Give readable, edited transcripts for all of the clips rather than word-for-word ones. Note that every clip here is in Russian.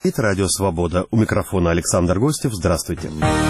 Это Радио Свобода. У микрофона Александр Гостев. Здравствуйте.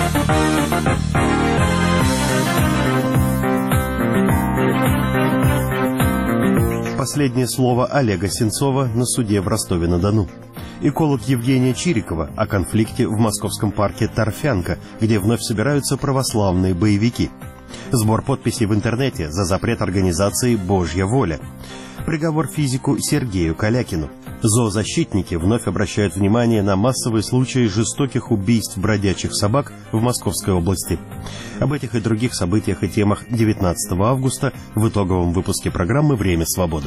Последнее слово Олега Сенцова на суде в Ростове-на-Дону. Эколог Евгения Чирикова о конфликте в московском парке Торфянка, где вновь собираются православные боевики. Сбор подписей в интернете за запрет организации «Божья воля». Приговор физику Сергею Калякину. Зоозащитники вновь обращают внимание на массовые случаи жестоких убийств бродячих собак в Московской области. Об этих и других событиях и темах 19 августа в итоговом выпуске программы «Время свободы».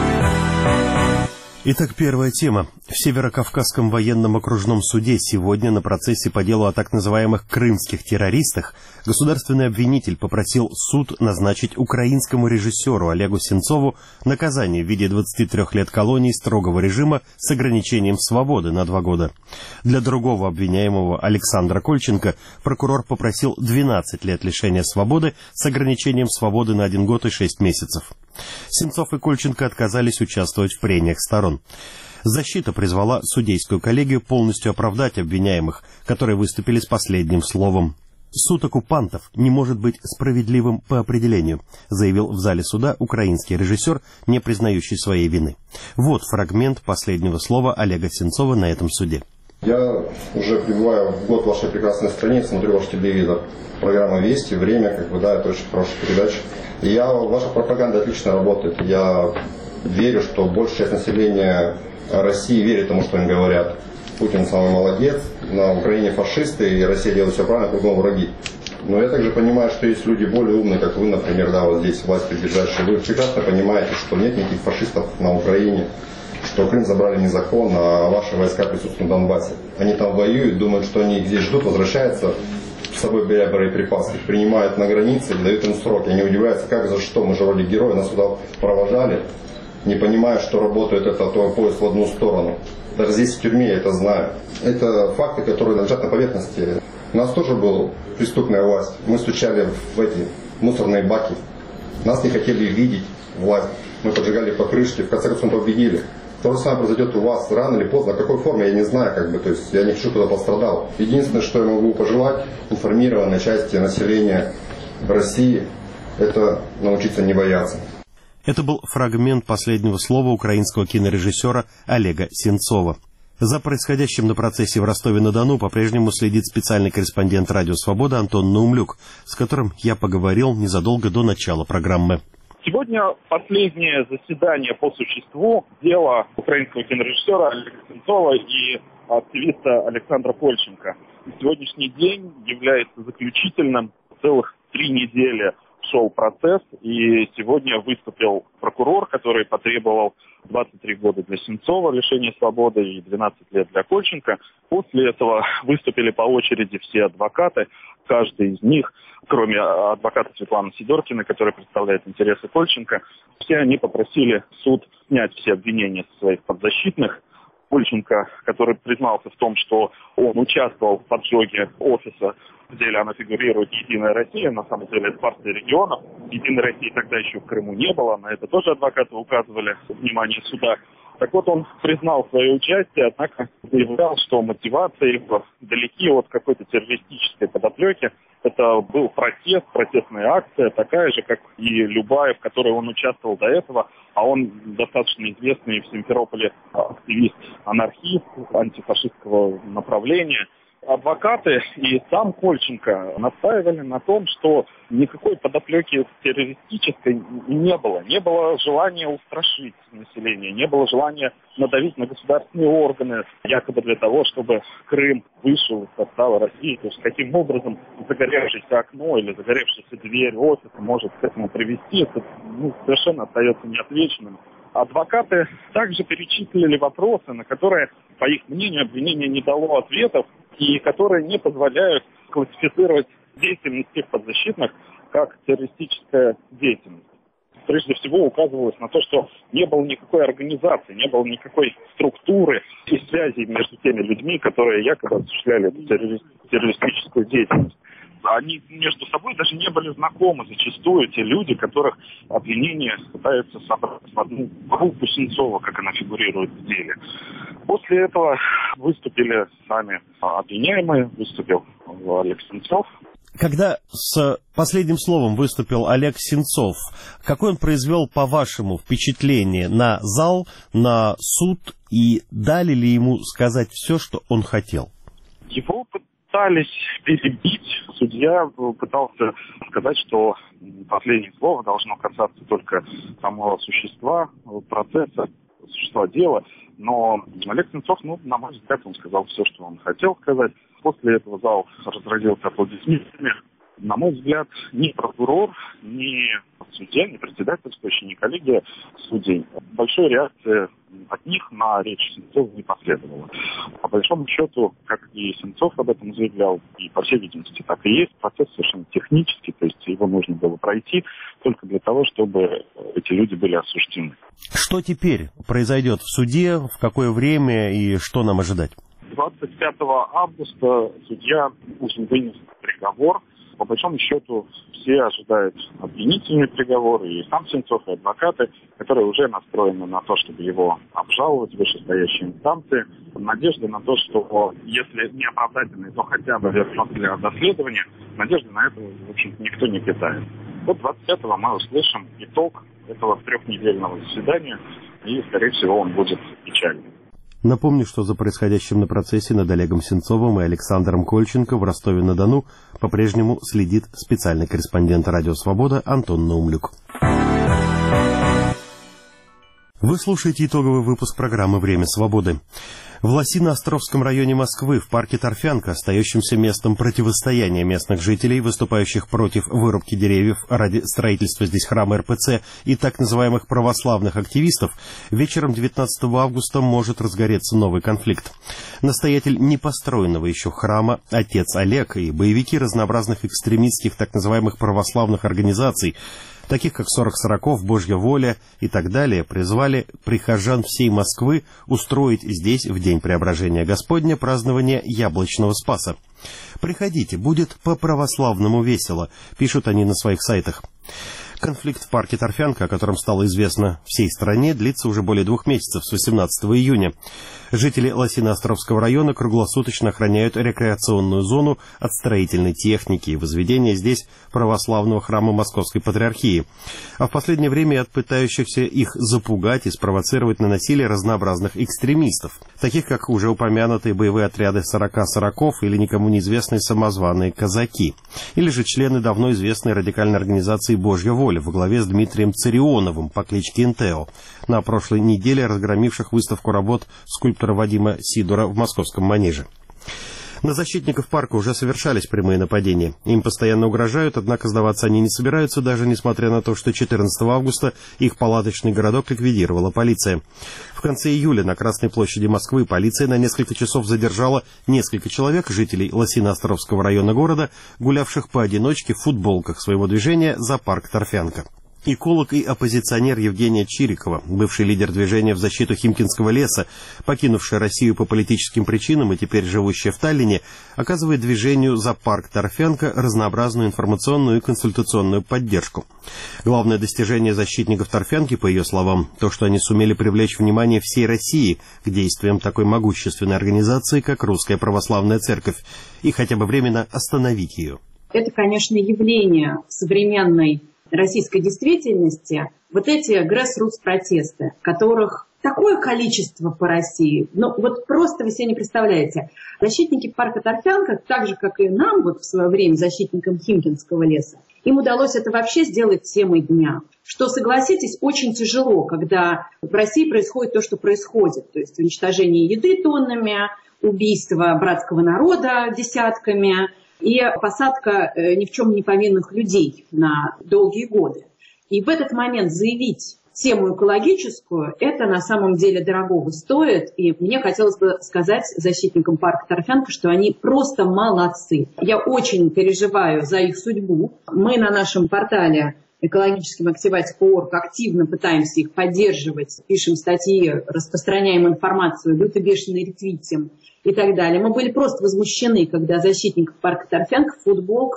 Итак, первая тема. В Северокавказском военном окружном суде сегодня на процессе по делу о так называемых крымских террористах государственный обвинитель попросил суд назначить украинскому режиссеру Олегу Сенцову наказание в виде 23 лет колонии строгого режима с ограничением свободы на 2 года. Для другого обвиняемого Александра Кольченко прокурор попросил 12 лет лишения свободы с ограничением свободы на 1 год и 6 месяцев. Сенцов и Кольченко отказались участвовать в прениях сторон. Защита призвала судейскую коллегию полностью оправдать обвиняемых, которые выступили с последним словом. «Суд оккупантов не может быть справедливым по определению», заявил в зале суда украинский режиссер, не признающий своей вины. Вот фрагмент последнего слова Олега Сенцова на этом суде. Я уже пребываю в год в вашей прекрасной стране, смотрю ваш телевизор. Программа «Вести», «Время», это очень хорошая передача. И ваша пропаганда отлично работает. Я верю, что большая часть населения России верит тому, что им говорят. Путин самый молодец, на Украине фашисты, и Россия делает все правильно, кругом враги. Но я также понимаю, что есть люди более умные, как вы, например, вот здесь власть придержащие. Вы прекрасно понимаете, что нет никаких фашистов на Украине, что Крым забрали незаконно, а ваши войска присутствуют на Донбассе. Они там воюют, думают, что они их здесь ждут, возвращаются, с собой беря боеприпасы, их принимают на границе и дают им сроки. Они удивляются, как, за что, мы же вроде герои, нас сюда провожали, не понимая, что работает этот поезд в одну сторону. Даже здесь в тюрьме я это знаю. Это факты, которые лежат на поверхности. У нас тоже была преступная власть. Мы стучали в эти мусорные баки. Нас не хотели видеть власть. Мы поджигали покрышки, в конце концов победили. То же самое произойдет у вас рано или поздно. В какой форме, я не знаю, то есть я не хочу, кто пострадал. Единственное, что я могу пожелать информированной части населения России, это научиться не бояться. Это был фрагмент последнего слова украинского кинорежиссера Олега Сенцова. За происходящим на процессе в Ростове-на-Дону по-прежнему следит специальный корреспондент «Радио Свобода» Антон Наумлюк, с которым я поговорил незадолго до начала программы. Сегодня последнее заседание по существу дела украинского кинорежиссера Олега Сенцова и активиста Александра Кольченко. Сегодняшний день является заключительным. Целых 3 недели шел процесс, и сегодня выступил прокурор, который потребовал 23 года для Сенцова лишения свободы и 12 лет для Кольченко. После этого выступили по очереди все адвокаты, каждый из них, кроме адвоката Светланы Сидоркиной, которая представляет интересы Кольченко, все они попросили суд снять все обвинения со своих подзащитных. Кольченко, который признался в том, что он участвовал в поджоге офиса, в деле она фигурирует «Единая Россия», на самом деле это партия регионов. «Единой России» тогда еще в Крыму не было, на это тоже адвокаты указывали внимание суда. Так вот, он признал свое участие, однако заявлял, что мотивация его далеки от какой-то террористической подоплеки. Это был протест, протестная акция, такая же, как и любая, в которой он участвовал до этого. А он достаточно известный в Симферополе активист, анархист, антифашистского направления. Адвокаты и сам Кольченко настаивали на том, что никакой подоплеки террористической не было. Не было желания устрашить население, не было желания надавить на государственные органы, якобы для того, чтобы Крым вышел из состава России. То есть каким образом загоревшееся окно или загоревшаяся дверь офиса может к этому привести, это совершенно остается неотвеченным. Адвокаты также перечислили вопросы, на которые, по их мнению, обвинение не дало ответов и которые не позволяют классифицировать деятельность тех подзащитных как террористическая деятельность. Прежде всего указывалось на то, что не было никакой организации, не было никакой структуры и связи между теми людьми, которые якобы осуществляли эту террористическую деятельность. Они между собой даже не были знакомы зачастую, те люди, которых обвинение пытаются собрать в одну группу Сенцова, как она фигурирует в деле. После этого выступили сами обвиняемые, выступил Олег Сенцов. Когда с последним словом выступил Олег Сенцов, какое он произвел, по-вашему, впечатление на зал, на суд, и дали ли ему сказать все, что он хотел? Его пытались перебить. Судья пытался сказать, что последнее слово должно касаться только самого существа процесса, существа дела. Но Олег Сенцов, на мой взгляд, он сказал все, что он хотел сказать. После этого зал разразился аплодисментами. На мой взгляд, ни прокурор, ни судья, ни председательствующий, ни коллегия судей большой реакции от них на речь Сенцова не последовало. По большому счету, как и Сенцов об этом заявлял, и по всей видимости так и есть, процесс совершенно технический, то есть его нужно было пройти только для того, чтобы эти люди были осуждены. Что теперь произойдет в суде, в какое время и что нам ожидать? 25 августа судья уже вынес приговор. По большому счету все ожидают обвинительный приговор, и сам Сенцов, и адвокаты, которые уже настроены на то, чтобы его обжаловать в вышестоящие инстанции. Надежда на то, что если не оправдательный, то хотя бы вернется для доследования, надежды на это, в общем-то, никто не питает. Вот 25-го мы услышим итог этого трехнедельного заседания, и, скорее всего, он будет печальным. Напомню, что за происходящим на процессе над Олегом Сенцовым и Александром Кольченко в Ростове-на-Дону по-прежнему следит специальный корреспондент «Радио Свобода» Антон Наумлюк. Вы слушаете итоговый выпуск программы «Время свободы». В Лосино-Островском районе Москвы, в парке Торфянка, остающемся местом противостояния местных жителей, выступающих против вырубки деревьев ради строительства здесь храма РПЦ, и так называемых православных активистов, вечером 19 августа может разгореться новый конфликт. Настоятель непостроенного еще храма, отец Олег, и боевики разнообразных экстремистских так называемых православных организаций, таких как 40 Сороков, Божья воля и так далее, призвали прихожан всей Москвы устроить здесь, в день Преображения Господня, празднование Яблочного Спаса. «Приходите, будет по-православному весело», пишут они на своих сайтах. Конфликт в парке Торфянка, о котором стало известно всей стране, длится уже более 2 месяцев, с 18 июня. Жители Лосино-Островского района круглосуточно охраняют рекреационную зону от строительной техники и возведения здесь православного храма Московской Патриархии, а в последнее время и от пытающихся их запугать и спровоцировать на насилие разнообразных экстремистов, таких как уже упомянутые боевые отряды 40 Сороков или никому неизвестные самозваные казаки, или же члены давно известной радикальной организации «Божья воля» во главе с Дмитрием Царионовым по кличке Интео, на прошлой неделе разгромивших выставку работ скульптора Вадима Сидора в московском Манеже. На защитников парка уже совершались прямые нападения. Им постоянно угрожают, однако сдаваться они не собираются, даже несмотря на то, что 14 августа их палаточный городок ликвидировала полиция. В конце июля на Красной площади Москвы полиция на несколько часов задержала несколько человек, жителей Лосино-Островского района города, гулявших поодиночке в футболках своего движения за парк Торфянка. Эколог и оппозиционер Евгения Чирикова, бывший лидер движения в защиту Химкинского леса, покинувшая Россию по политическим причинам и теперь живущая в Таллине, оказывает движению за парк Торфянка разнообразную информационную и консультационную поддержку. Главное достижение защитников Торфянки, по ее словам, то, что они сумели привлечь внимание всей России к действиям такой могущественной организации, как Русская Православная Церковь, и хотя бы временно остановить ее. Это, конечно, явление современной российской действительности, вот эти грэссрутс-протесты, которых такое количество по России, вот просто вы себе не представляете. Защитники парка Торфянка, так же, как и нам в свое время, защитникам Химкинского леса, им удалось это вообще сделать темой дня. Что, согласитесь, очень тяжело, когда в России происходит то, что происходит. То есть уничтожение еды тоннами, убийство братского народа десятками, и посадка ни в чем не повинных людей на долгие годы. И в этот момент заявить тему экологическую, это на самом деле дорогого стоит. И мне хотелось бы сказать защитникам парка Торфянка, что они просто молодцы. Я очень переживаю за их судьбу. Мы на нашем портале экологическим активать.орг активно пытаемся их поддерживать, пишем статьи, распространяем информацию, люто бешеный ретвитим и так далее. Мы были просто возмущены, когда защитников парка Торфянка в футболках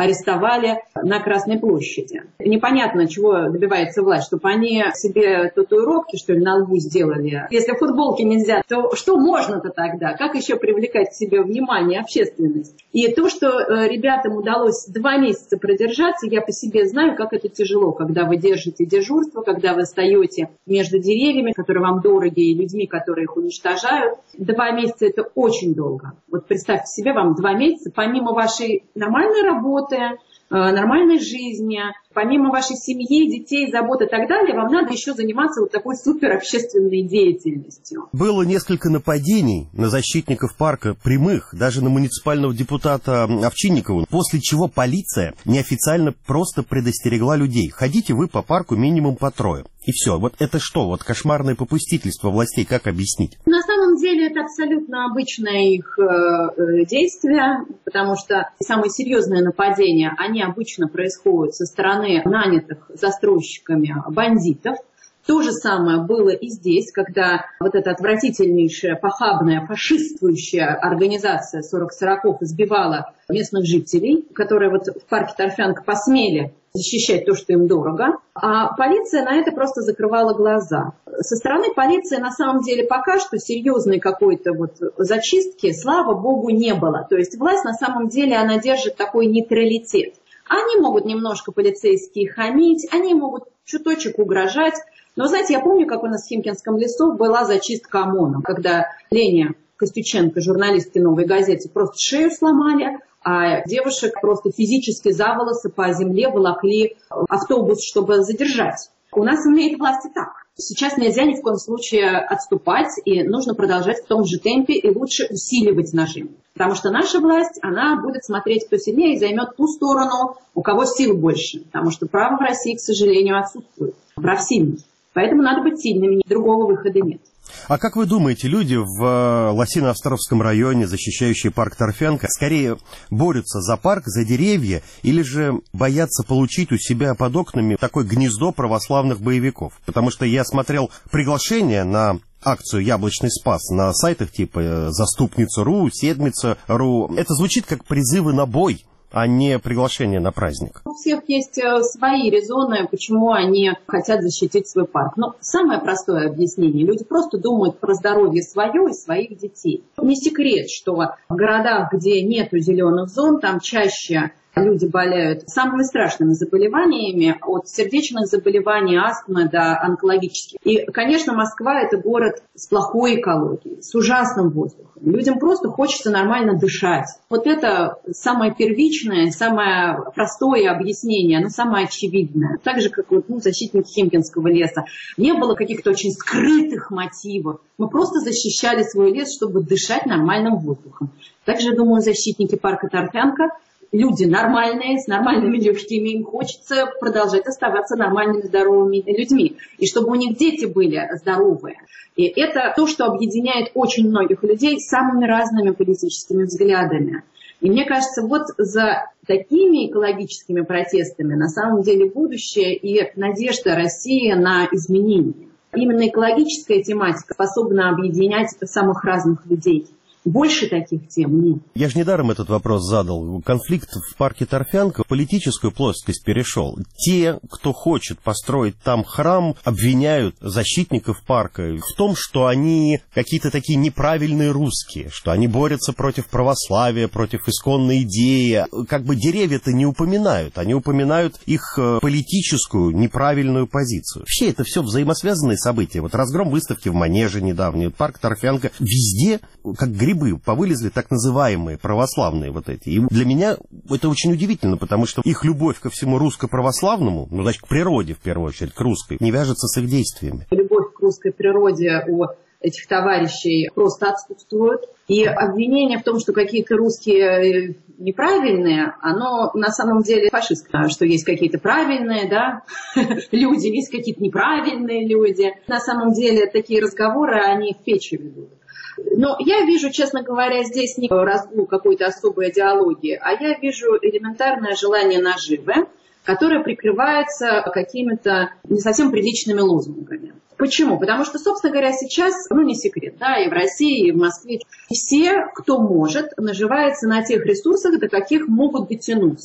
арестовали на Красной площади. Непонятно, чего добивается власть, чтобы они себе татуировки, что ли, на лбу сделали. Если футболки нельзя, то что можно-то тогда? Как еще привлекать к себе внимание, общественность? И то, что ребятам удалось 2 месяца продержаться, я по себе знаю, как это тяжело, когда вы держите дежурство, когда вы стоите между деревьями, которые вам дороги, и людьми, которые их уничтожают. 2 месяца – это очень долго. Вот представьте себе, вам 2 месяца, помимо вашей нормальной работы, нормальной жизни, помимо вашей семьи, детей, забот и так далее, вам надо еще заниматься вот такой суперобщественной деятельностью. Было несколько нападений на защитников парка, прямых, даже на муниципального депутата Овчинникова, после чего полиция неофициально просто предостерегла людей. Ходите вы по парку минимум по 3. И все. Вот это что? Вот кошмарное попустительство властей, как объяснить? На самом деле это абсолютно обычное их действие, потому что самые серьезные нападения, они обычно происходят со стороны нанятых застройщиками бандитов. То же самое было и здесь, когда вот эта отвратительнейшая, похабная, фашистующая организация 40-40 избивала местных жителей, которые вот в парке Торфянка посмели защищать то, что им дорого. А полиция на это просто закрывала глаза. Со стороны полиции на самом деле пока что серьезной какой-то вот зачистки, слава богу, не было. То есть власть на самом деле, она держит такой нейтралитет. Они могут немножко полицейские хамить, они могут чуточек угрожать. Но, знаете, я помню, как у нас в Химкинском лесу была зачистка ОМОНа, когда Лене Костюченко, журналистки «Новой газеты», просто шею сломали, а девушек просто физически за волосы по земле волокли автобус, чтобы задержать. У нас имеет власть и так. Сейчас нельзя ни в коем случае отступать, и нужно продолжать в том же темпе и лучше усиливать нажим. Потому что наша власть, она будет смотреть, кто сильнее, и займет ту сторону, у кого сил больше. Потому что право в России, к сожалению, отсутствует. Прав сильный. Поэтому надо быть сильными, другого выхода нет. А как вы думаете, люди в Лосино-Островском районе, защищающие парк Торфянка, скорее борются за парк, за деревья, или же боятся получить у себя под окнами такое гнездо православных боевиков? Потому что я смотрел приглашение на акцию «Яблочный спас» на сайтах типа «Заступница.ру», «Седмица.ру». Это звучит как призывы на бой, а не приглашение на праздник. У всех есть свои резоны, почему они хотят защитить свой парк. Но самое простое объяснение. Люди просто думают про здоровье свое и своих детей. Не секрет, что в городах, где нету зеленых зон, там чаще люди болеют самыми страшными заболеваниями, от сердечных заболеваний, астмы до онкологических. И, конечно, Москва – это город с плохой экологией, с ужасным воздухом. Людям просто хочется нормально дышать. Вот это самое первичное, самое простое объяснение, оно самое очевидное. Так же, как защитники Химкинского леса. Не было каких-то очень скрытых мотивов. Мы просто защищали свой лес, чтобы дышать нормальным воздухом. Также, думаю, защитники парка Торфянка – люди нормальные, с нормальными легкими, им хочется продолжать оставаться нормальными, здоровыми людьми. И чтобы у них дети были здоровые. И это то, что объединяет очень многих людей с самыми разными политическими взглядами. И мне кажется, вот за такими экологическими протестами на самом деле будущее и надежда России на изменения. Именно экологическая тематика способна объединять самых разных людей. Больше таких тем нет. Я же недаром этот вопрос задал. Конфликт в парке Торфянка в политическую плоскость перешел. Те, кто хочет построить там храм, обвиняют защитников парка в том, что они какие-то такие неправильные русские, что они борются против православия, против исконной идеи. Как бы деревья-то не упоминают, они упоминают их политическую неправильную позицию. Вообще это все взаимосвязанные события. Вот разгром выставки в Манеже недавний, парк Торфянка, везде как грибы повылезли так называемые православные вот эти. И для меня это очень удивительно, потому что их любовь ко всему русско-православному, ну, значит, к природе, в первую очередь, к русской, не вяжется с их действиями. Любовь к русской природе у этих товарищей просто отсутствует. И обвинение в том, что какие-то русские неправильные, оно на самом деле фашистское, что есть какие-то правильные, да, люди, есть какие-то неправильные люди. На самом деле такие разговоры, они в печи ведут. Но я вижу, честно говоря, здесь не разгул какой-то особой идеологии, а я вижу элементарное желание наживы, которое прикрывается какими-то не совсем приличными лозунгами. Почему? Потому что, собственно говоря, сейчас, не секрет, да, и в России, и в Москве, все, кто может, наживается на тех ресурсах, до каких могут дотянуться.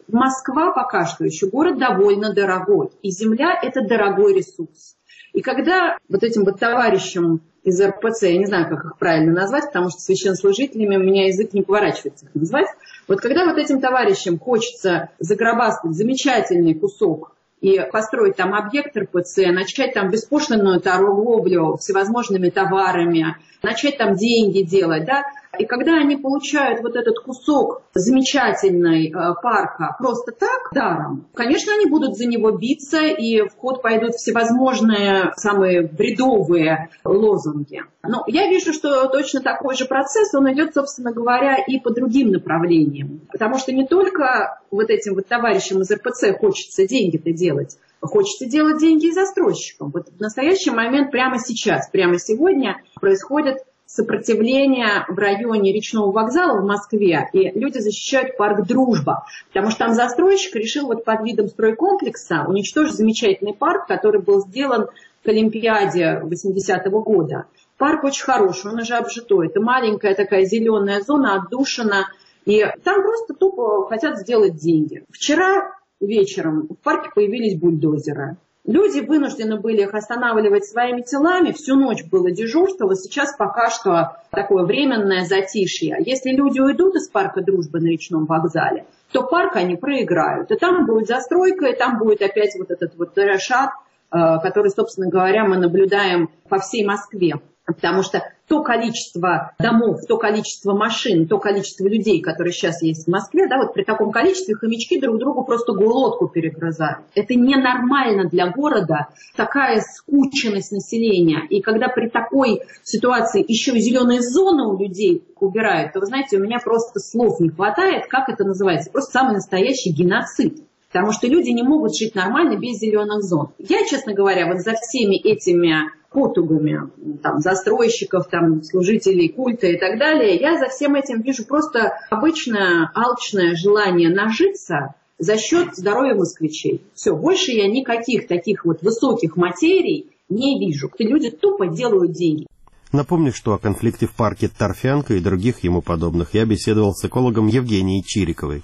Москва пока что еще город довольно дорогой, и земля – это дорогой ресурс. И когда вот этим вот товарищам из РПЦ, я не знаю, как их правильно назвать, потому что священнослужителями у меня язык не поворачивается их назвать, вот когда вот этим товарищам хочется загробастать замечательный кусок и построить там объект РПЦ, начать там беспошлинную торговлю всевозможными товарами, начать там деньги делать, да, и когда они получают вот этот кусок замечательной парка просто так, даром, конечно, они будут за него биться, и в ход пойдут всевозможные самые бредовые лозунги. Но я вижу, что точно такой же процесс, он идет, собственно говоря, и по другим направлениям. Потому что не только вот этим вот товарищам из РПЦ хочется деньги-то делать, хочется делать деньги и застройщикам. Вот в настоящий момент, прямо сейчас, прямо сегодня происходит сопротивление в районе речного вокзала в Москве, и люди защищают парк «Дружба», потому что там застройщик решил вот под видом стройкомплекса уничтожить замечательный парк, который был сделан к Олимпиаде 80-го года. Парк очень хороший, он уже обжитой. Это маленькая такая зеленая зона, отдушина, и там просто тупо хотят сделать деньги. Вчера вечером в парке появились бульдозеры. Люди вынуждены были их останавливать своими телами. Всю ночь было дежурство. Вот сейчас пока что такое временное затишье. Если люди уйдут из парка «Дружбы» на речном вокзале, то парк они проиграют. И там будет застройка, и там будет опять вот этот вот решат, который, собственно говоря, мы наблюдаем по всей Москве. Потому что то количество домов, то количество машин, то количество людей, которые сейчас есть в Москве, да, вот при таком количестве хомячки друг другу просто глотку перегрызают. Это ненормально для города, такая скученность населения. И когда при такой ситуации еще и зеленые зоны у людей убирают, то, вы знаете, у меня просто слов не хватает, как это называется. Просто самый настоящий геноцид. Потому что люди не могут жить нормально без зеленых зон. Я, честно говоря, вот за всеми этими потугами там, застройщиков, там, служителей культа и так далее, я за всем этим вижу просто обычное алчное желание нажиться за счет здоровья москвичей. Все, больше я никаких таких вот высоких материй не вижу. Люди тупо делают деньги. Напомню, что о конфликте в парке Торфянка и других ему подобных я беседовал с экологом Евгенией Чириковой.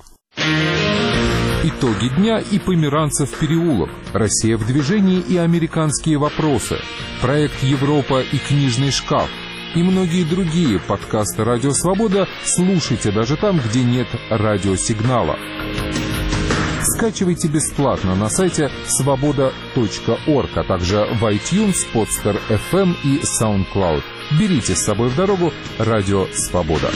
Итоги дня и Померанцев переулок, Россия в движении и американские вопросы, проект Европа и книжный шкаф и многие другие подкасты «Радио Свобода» слушайте даже там, где нет радиосигнала. Скачивайте бесплатно на сайте svoboda.org, а также в iTunes, Podster FM и SoundCloud. Берите с собой в дорогу «Радио Свобода».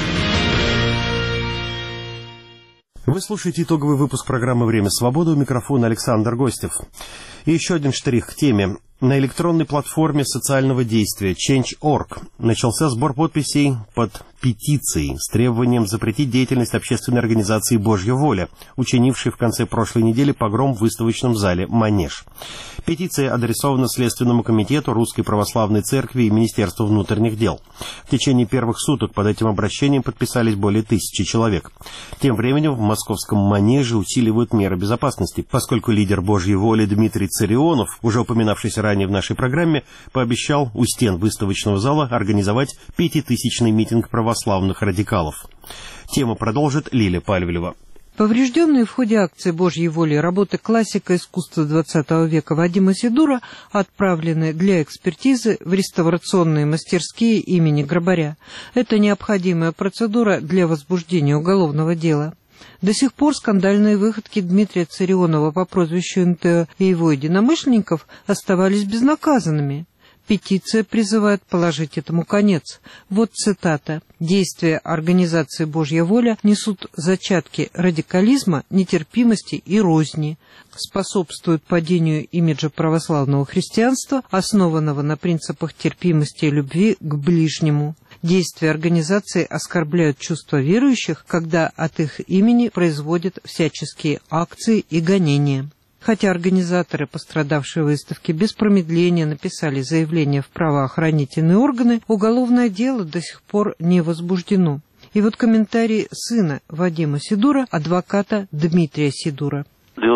Вы слушаете итоговый выпуск программы «Время свободы», у микрофона Александр Гостев. И еще один штрих к теме. На электронной платформе социального действия Change.org начался сбор подписей под петицией с требованием запретить деятельность общественной организации «Божья воля», учинившей в конце прошлой недели погром в выставочном зале «Манеж». Петиция адресована Следственному комитету Русской Православной Церкви и Министерству внутренних дел. В течение первых суток под этим обращением подписались более 1000 человек. Тем временем в московском «Манеже» усиливают меры безопасности, поскольку лидер «Божьей воли» Дмитрий Царионов, уже упоминавшийся ранее в нашей программе, пообещал у стен выставочного зала организовать 5000-ный митинг православных радикалов. Тему продолжит Лилия Пальвелева. Поврежденные в ходе акции «Божьей воли» работы классика искусства XX века Вадима Сидура отправлены для экспертизы в реставрационные мастерские имени Грабаря. Это необходимая процедура для возбуждения уголовного дела. До сих пор скандальные выходки Дмитрия Царионова по прозвищу НТО и его единомышленников оставались безнаказанными. Петиция призывает положить этому конец. Вот цитата. «Действия организации «Божья воля» несут зачатки радикализма, нетерпимости и розни, способствуют падению имиджа православного христианства, основанного на принципах терпимости и любви к ближнему. Действия организации оскорбляют чувства верующих, когда от их имени производят всяческие акции и гонения». Хотя организаторы пострадавшей выставки без промедления написали заявление в правоохранительные органы, уголовное дело до сих пор не возбуждено. И вот комментарий сына Вадима Сидура, адвоката Дмитрия Сидура. Дела возбуждены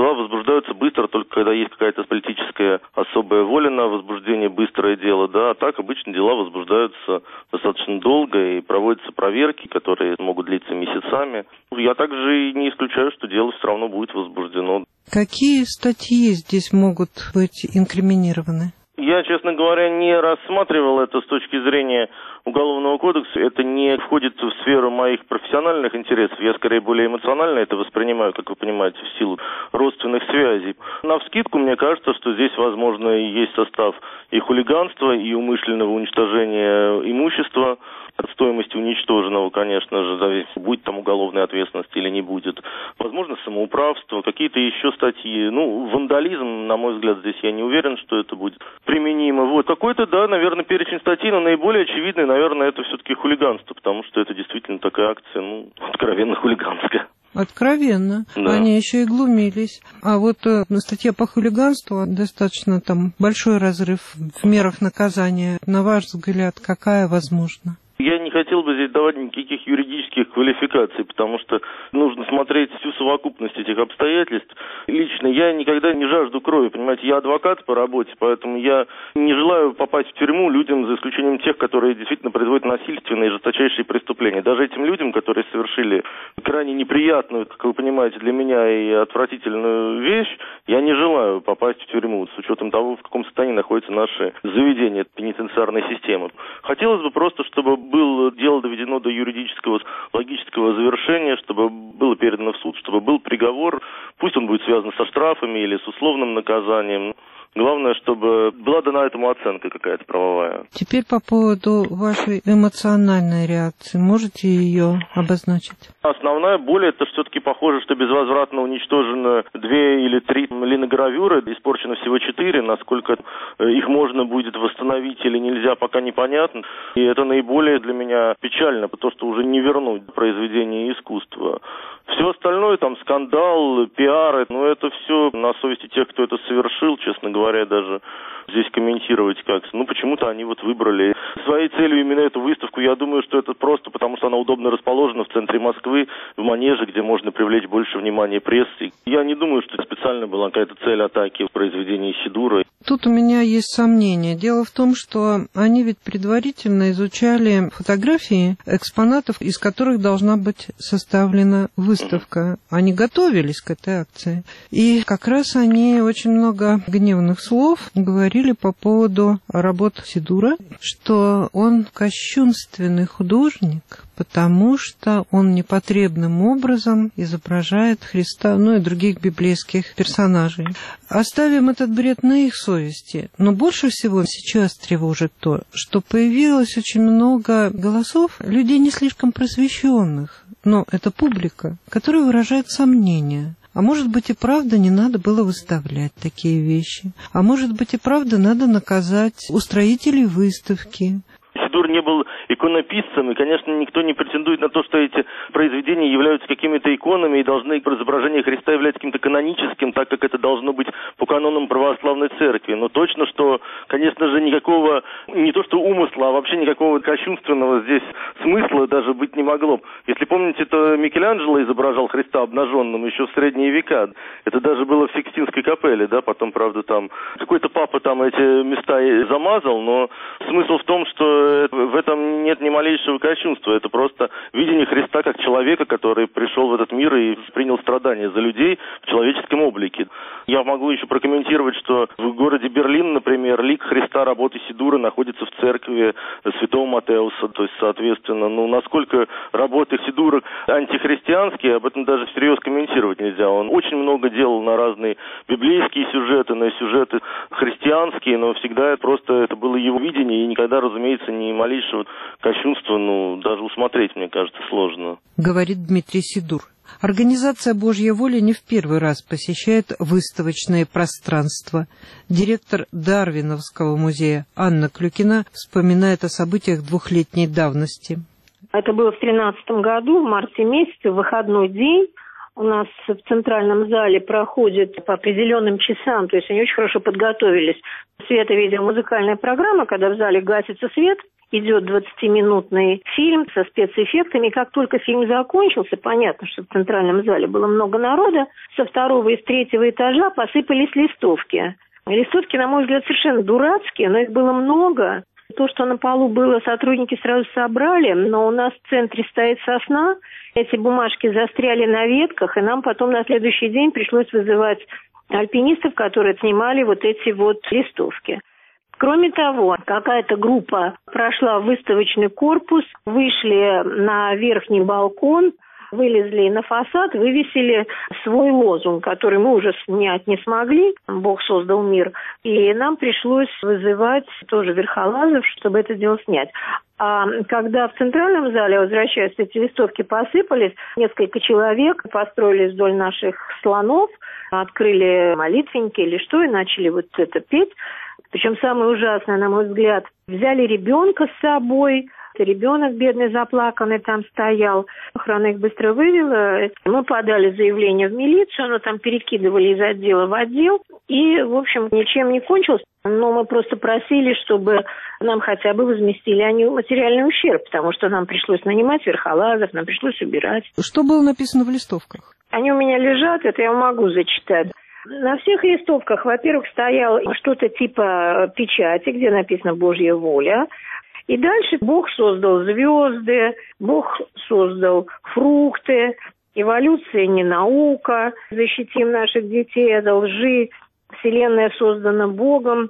возбуждаются быстро, только когда есть какая-то политическая особая воля на возбуждение, быстрое дело, да, а так обычно дела возбуждаются достаточно долго и проводятся проверки, которые могут длиться месяцами. Я также и не исключаю, что дело все равно будет возбуждено. Какие статьи здесь могут быть инкриминированы? Я, честно говоря, не рассматривал это с точки зрения Уголовного кодекса. Это не входит в сферу моих профессиональных интересов. Я, скорее, более эмоционально это воспринимаю, как вы понимаете, в силу родственных связей. Навскидку, мне кажется, что здесь, возможно, есть состав и хулиганства, и умышленного уничтожения имущества. От стоимости уничтоженного, конечно же, зависит, будет там уголовная ответственность или не будет. Возможно, самоуправство, какие-то еще статьи. Вандализм, на мой взгляд, здесь я не уверен, что это будет применимо. Какой-то, да, наверное, перечень статей, но наиболее очевидный, наверное, это все-таки хулиганство, потому что это действительно такая акция, откровенно хулиганская. Откровенно. Да. Они еще и глумились. А статья по хулиганству достаточно там большой разрыв в мерах наказания. На ваш взгляд, какая возможна? Я не хотел бы здесь давать никаких юридических квалификаций, потому что нужно смотреть всю совокупность этих обстоятельств. Лично я никогда не жажду крови, понимаете, я адвокат по работе, поэтому я не желаю попасть в тюрьму людям, за исключением тех, которые действительно производят насильственные и жесточайшие преступления. Даже этим людям, которые совершили крайне неприятную, как вы понимаете, для меня и отвратительную вещь, я не желаю попасть в тюрьму, с учетом того, в каком состоянии находятся наши заведения пенитенциарной системы. Хотелось бы просто, чтобы было дело доведено до юридического, логического завершения, чтобы было передано в суд, чтобы был приговор, пусть он будет связан со штрафами или с условным наказанием. Главное, чтобы была дана этому оценка какая-то правовая. Теперь по поводу вашей эмоциональной реакции. Можете ее обозначить? Основная боль, это все-таки похоже, что безвозвратно уничтожено 2 или 3 линогравюры, испорчено всего 4. Насколько их можно будет восстановить или нельзя, пока непонятно. И это наиболее для меня печально, потому что уже не вернуть произведение искусства. Все остальное, там, скандал, пиар, это все на совести тех, кто это совершил, честно говоря, даже здесь комментировать как. Почему-то они выбрали своей целью именно эту выставку. Я думаю, что это просто потому, что она удобно расположена в центре Москвы, в Манеже, где можно привлечь больше внимания прессы. Я не думаю, что специально была какая-то цель атаки в произведении Сидура. Тут у меня есть сомнение. Дело в том, что они ведь предварительно изучали фотографии экспонатов, из которых должна быть составлена выставка. Они готовились к этой акции. И как раз они очень много гневных слов говорили по поводу работ Сидура, что он кощунственный художник, потому что он непотребным образом изображает Христа, и других библейских персонажей. Оставим этот бред на их совести. Но больше всего сейчас тревожит то, что появилось очень много голосов людей не слишком просвещенных, но это публика, которая выражает сомнения. А может быть и правда не надо было выставлять такие вещи. А может быть и правда надо наказать устроителей выставки. Сидур не был иконописцем, и, конечно, никто не претендует на то, что эти произведения являются какими-то иконами и должны изображение Христа являться каким-то каноническим, так как это должно быть по канонам православной церкви. Но точно, что, конечно же, никакого, не то что умысла, а вообще никакого кощунственного здесь смысла даже быть не могло. Если помните, то Микеланджело изображал Христа обнаженным еще в средние века. Это даже было в Сикстинской капелле, да, потом, правда, там какой-то папа там эти места замазал, но смысл в том, что в этом нет ни малейшего кощунства. Это просто видение Христа как человека, который пришел в этот мир и принял страдания за людей в человеческом облике. Я могу еще прокомментировать, что в городе Берлин, например, лик Христа работы Сидура находится в церкви Святого Матеуса. То есть, соответственно, насколько работы Сидура антихристианские, об этом даже всерьез комментировать нельзя. Он очень много делал на разные библейские сюжеты, на сюжеты христианские, но всегда просто это было его видение, и никогда, разумеется, ни малейшего кощунства, даже усмотреть, мне кажется, сложно. Говорит Дмитрий Сидур. Организация «Божья воля» не в первый раз посещает выставочные пространства. Директор Дарвиновского музея Анна Клюкина вспоминает о событиях двухлетней давности. Это было в 2013 году, в марте месяце, в выходной день. У нас в центральном зале проходит по определенным часам, то есть они очень хорошо подготовились. Свето-видео-музыкальная программа, когда в зале гасится свет, идет 20-минутный фильм со спецэффектами. Как только фильм закончился, понятно, что в центральном зале было много народа, со второго и с третьего этажа посыпались листовки. Листовки, на мой взгляд, совершенно дурацкие, но их было много. То, что на полу было, сотрудники сразу собрали, но у нас в центре стоит сосна. Эти бумажки застряли на ветках, и нам потом на следующий день пришлось вызывать альпинистов, которые снимали вот эти вот листовки. Кроме того, какая-то группа прошла в выставочный корпус, вышли на верхний балкон, вылезли на фасад, вывесили свой лозунг, который мы уже снять не смогли. Бог создал мир. И нам пришлось вызывать тоже верхолазов, чтобы это дело снять. А когда в центральном зале, возвращаясь, эти листовки посыпались, несколько человек построились вдоль наших слонов, открыли молитвенники или что, и начали вот это петь. Причем самое ужасное, на мой взгляд, взяли ребенка с собой. Ребенок бедный, заплаканный там стоял. Охрана их быстро вывела. Мы подали заявление в милицию, но там перекидывали из отдела в отдел. И, в общем, ничем не кончилось. Но мы просто просили, чтобы нам хотя бы возместили они материальный ущерб, потому что нам пришлось нанимать верхолазов, нам пришлось убирать. Что было написано в листовках? Они у меня лежат, это я могу зачитать. На всех листовках, во-первых, стояло что-то типа печати, где написано «Божья воля». И дальше Бог создал звезды, Бог создал фрукты, эволюция не наука, защитим наших детей от лжи, Вселенная создана Богом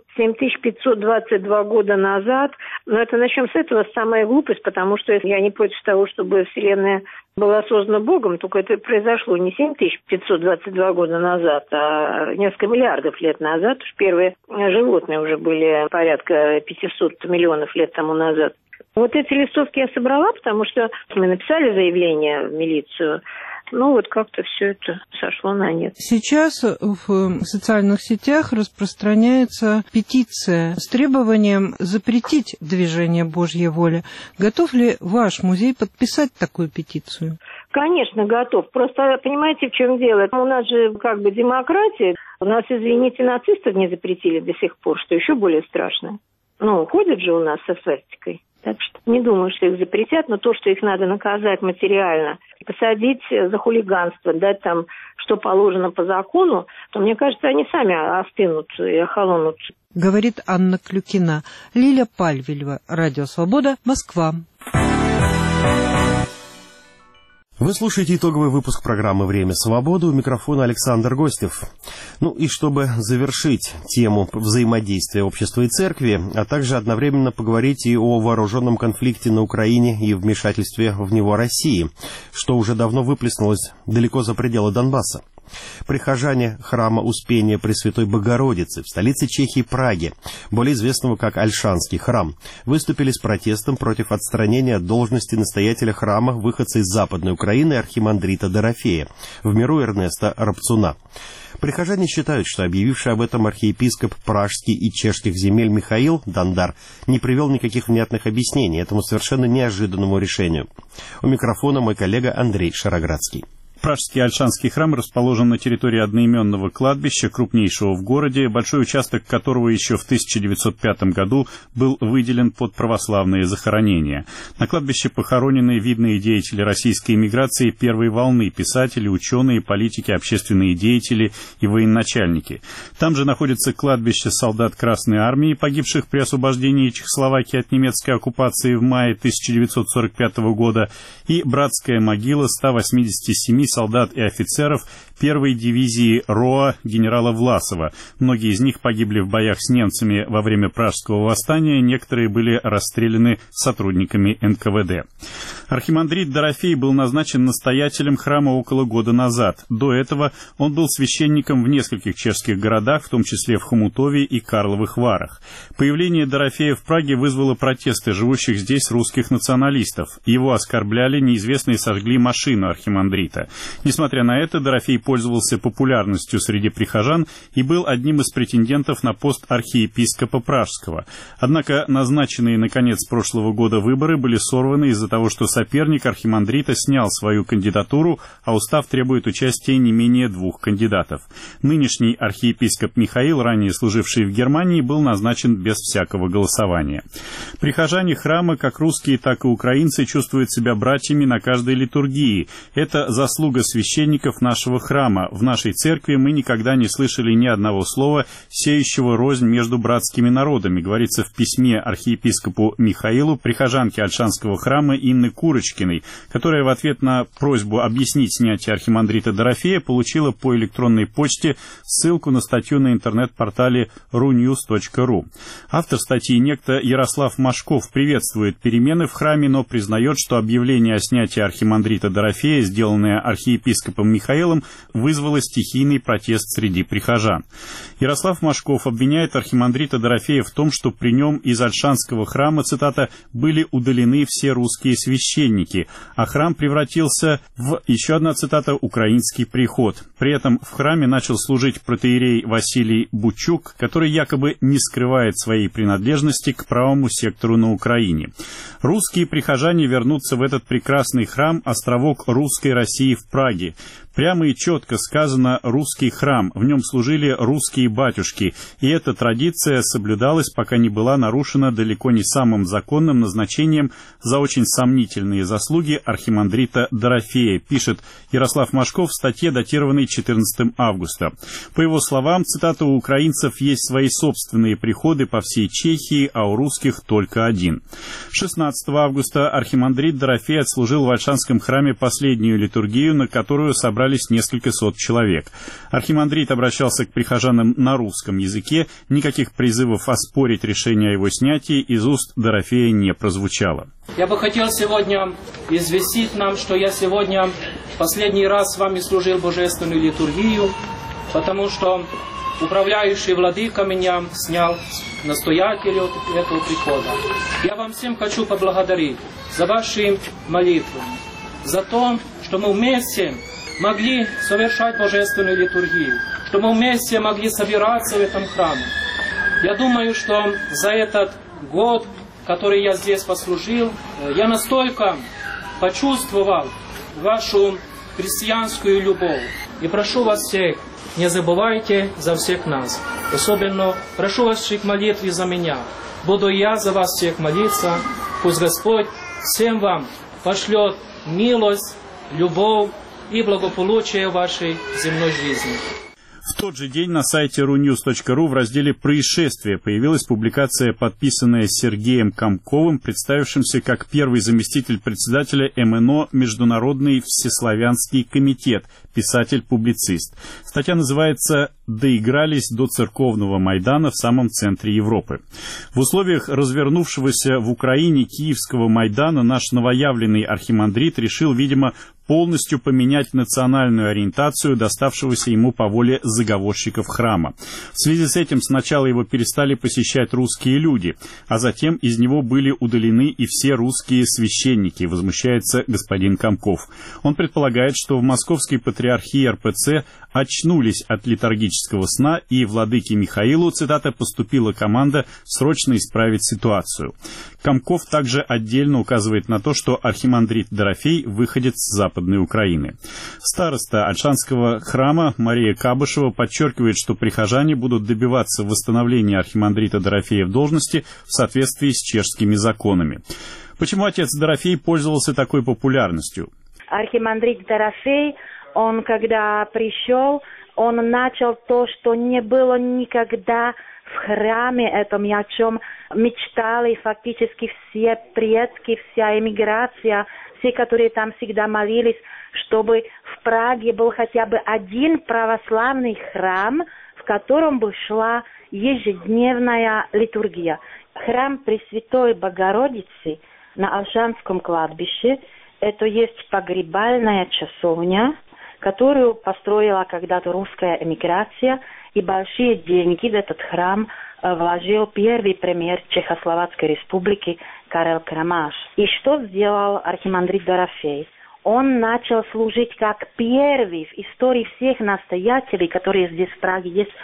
7522 года назад. Но это начнем с этого, самая глупость, потому что я не против того, чтобы Вселенная была создана Богом, только это произошло не 7522 года назад, а несколько миллиардов лет назад. Уж первые животные уже были порядка 500 миллионов лет тому назад. Вот эти листовки я собрала, потому что мы написали заявление в милицию. Ну, вот как-то все это сошло на нет. Сейчас в социальных сетях распространяется петиция с требованием запретить движение «Божья воля». Готов ли ваш музей подписать такую петицию? Конечно, готов. Просто понимаете, в чем дело? У нас же как бы демократия. У нас, извините, нацистов не запретили до сих пор, что еще более страшно. Ну, ходят же у нас со свастикой. Так что не думаю, что их запретят, но то, что их надо наказать материально, посадить за хулиганство, дать там, что положено по закону, то, мне кажется, они сами остынут и охолонут. Говорит Анна Клюкина. Лиля Пальвелева, Радио Свобода, Москва. Вы слушаете итоговый выпуск программы «Время свободы». У микрофона Александр Гостев. Ну и чтобы завершить тему взаимодействия общества и церкви, а также одновременно поговорить и о вооруженном конфликте на Украине и вмешательстве в него России, что уже давно выплеснулось далеко за пределы Донбасса. Прихожане храма Успения Пресвятой Богородицы в столице Чехии Праге, более известного как Ольшанский храм, выступили с протестом против отстранения от должности настоятеля храма выходца из Западной Украины архимандрита Дорофея, в миру Эрнеста Рапцуна. Прихожане считают, что объявивший об этом архиепископ пражский и чешских земель Михаил Дандар не привел никаких внятных объяснений этому совершенно неожиданному решению. У микрофона мой коллега Андрей Шароградский. Пражский Ольшанский храм расположен на территории одноименного кладбища, крупнейшего в городе, большой участок которого еще в 1905 году был выделен под православные захоронения. На кладбище похоронены видные деятели российской эмиграции первой волны, писатели, ученые, политики, общественные деятели и военачальники. Там же находится кладбище солдат Красной Армии, погибших при освобождении Чехословакии от немецкой оккупации в мае 1945 года, и братская могила 187 солдат и офицеров первой дивизии РОА генерала Власова. Многие из них погибли в боях с немцами во время Пражского восстания, некоторые были расстреляны сотрудниками НКВД. Архимандрит Дорофей был назначен настоятелем храма около года назад. До этого он был священником в нескольких чешских городах, в том числе в Хомутове и Карловых Варах. Появление Дорофея в Праге вызвало протесты живущих здесь русских националистов. Его оскорбляли, неизвестные сожгли машину архимандрита. Несмотря на это, Дорофей пользовался популярностью среди прихожан и был одним из претендентов на пост архиепископа Пражского. Однако назначенные на конец прошлого года выборы были сорваны из-за того, что соперник архимандрита снял свою кандидатуру, а устав требует участия не менее 2 кандидатов. Нынешний архиепископ Михаил, ранее служивший в Германии, был назначен без всякого голосования. Прихожане храма, как русские, так и украинцы, чувствуют себя братьями на каждой литургии. Это заслуга священников нашего храма. В нашей церкви мы никогда не слышали ни одного слова, сеющего рознь между братскими народами, говорится в письме архиепископу Михаилу прихожанки Ольшанского храма Инны Курочкиной, которая в ответ на просьбу объяснить снятие архимандрита Дорофея получила по электронной почте ссылку на статью на интернет-портале runews.ru. Автор статьи, некто Ярослав Машков, приветствует перемены в храме, но признает, что объявление о снятии архимандрита Дорофея, сделанное архиепископом Михаилом, вызвало стихийный протест среди прихожан. Ярослав Машков обвиняет архимандрита Дорофея в том, что при нем из Ольшанского храма, цитата, «были удалены все русские священники, а храм превратился в, еще одна цитата, украинский приход». При этом в храме начал служить протоиерей Василий Бучук, который якобы не скрывает своей принадлежности к правому сектору на Украине. Русские прихожане вернутся в этот прекрасный храм, островок русской России в Праге. Прямо и четко сказано «русский храм», в нем служили русские батюшки, и эта традиция соблюдалась, пока не была нарушена далеко не самым законным назначением за очень сомнительные заслуги архимандрита Дорофея, пишет Ярослав Машков в статье, датированной 14 августа. По его словам, цитата, «у украинцев есть свои собственные приходы по всей Чехии, а у русских только один». 16 августа архимандрит Дорофей отслужил в Ольшанском храме последнюю литургию, на которую собрались несколько сот человек. Архимандрит обращался к прихожанам на русском языке, никаких призывов оспорить решение о его снятии из уст Дорофея не прозвучало. Я бы хотел сегодня известить нам, что я сегодня последний раз с вами служил божественную литургию, потому что управляющий владыка меня снял настоятелю этого прихода. Я вам всем хочу поблагодарить за ваши молитвы, за то, что мы вместе могли совершать божественную литургию, что мы вместе могли собираться в этом храме. Я думаю, что за этот год, который я здесь послужил, я настолько почувствовал вашу христианскую любовь. И прошу вас всех, не забывайте за всех нас. Особенно прошу вас всех молитвы за меня. Буду я за вас всех молиться. Пусть Господь всем вам пошлет милость, любовь и благополучие вашей земной жизни. В тот же день на сайте runews.ru в разделе «Происшествия» появилась публикация, подписанная Сергеем Комковым, представившимся как первый заместитель председателя МНО «Международный всеславянский комитет», писатель-публицист. Статья называется «Доигрались до церковного Майдана в самом центре Европы». В условиях развернувшегося в Украине Киевского Майдана наш новоявленный архимандрит решил, видимо, полностью поменять национальную ориентацию доставшегося ему по воле заговорщиков храма. В связи с этим сначала его перестали посещать русские люди, а затем из него были удалены и все русские священники, возмущается господин Комков. Он предполагает, что в Московской патриархии РПЦ очнулись от литургического сна, и владыке Михаилу, цитата, поступила команда срочно исправить ситуацию. Комков также отдельно указывает на то, что архимандрит Дорофей выходит с Западной Украины. Староста Ольшанского храма Мария Кабышева подчеркивает, что прихожане будут добиваться восстановления архимандрита Дорофея в должности в соответствии с чешскими законами. Почему отец Дорофей пользовался такой популярностью? Архимандрит Дорофей, он когда пришел, он начал то, что не было никогда в храме этом, о чем мечтали фактически все предки, вся эмиграция, все, которые там всегда молились, чтобы в Праге был хотя бы один православный храм, в котором бы шла ежедневная литургия. Храм Пресвятой Богородицы на Ольшанском кладбище, это есть погребальная часовня, которую построила когда-то русская эмиграция, и большие деньги в этот храм вложил первый премьер Чехословацкой республики Карел Крамаш. И что сделал архимандрит Дорофей? он начал служить как первый в истории всех настоятелей, которые здесь в Праге есть,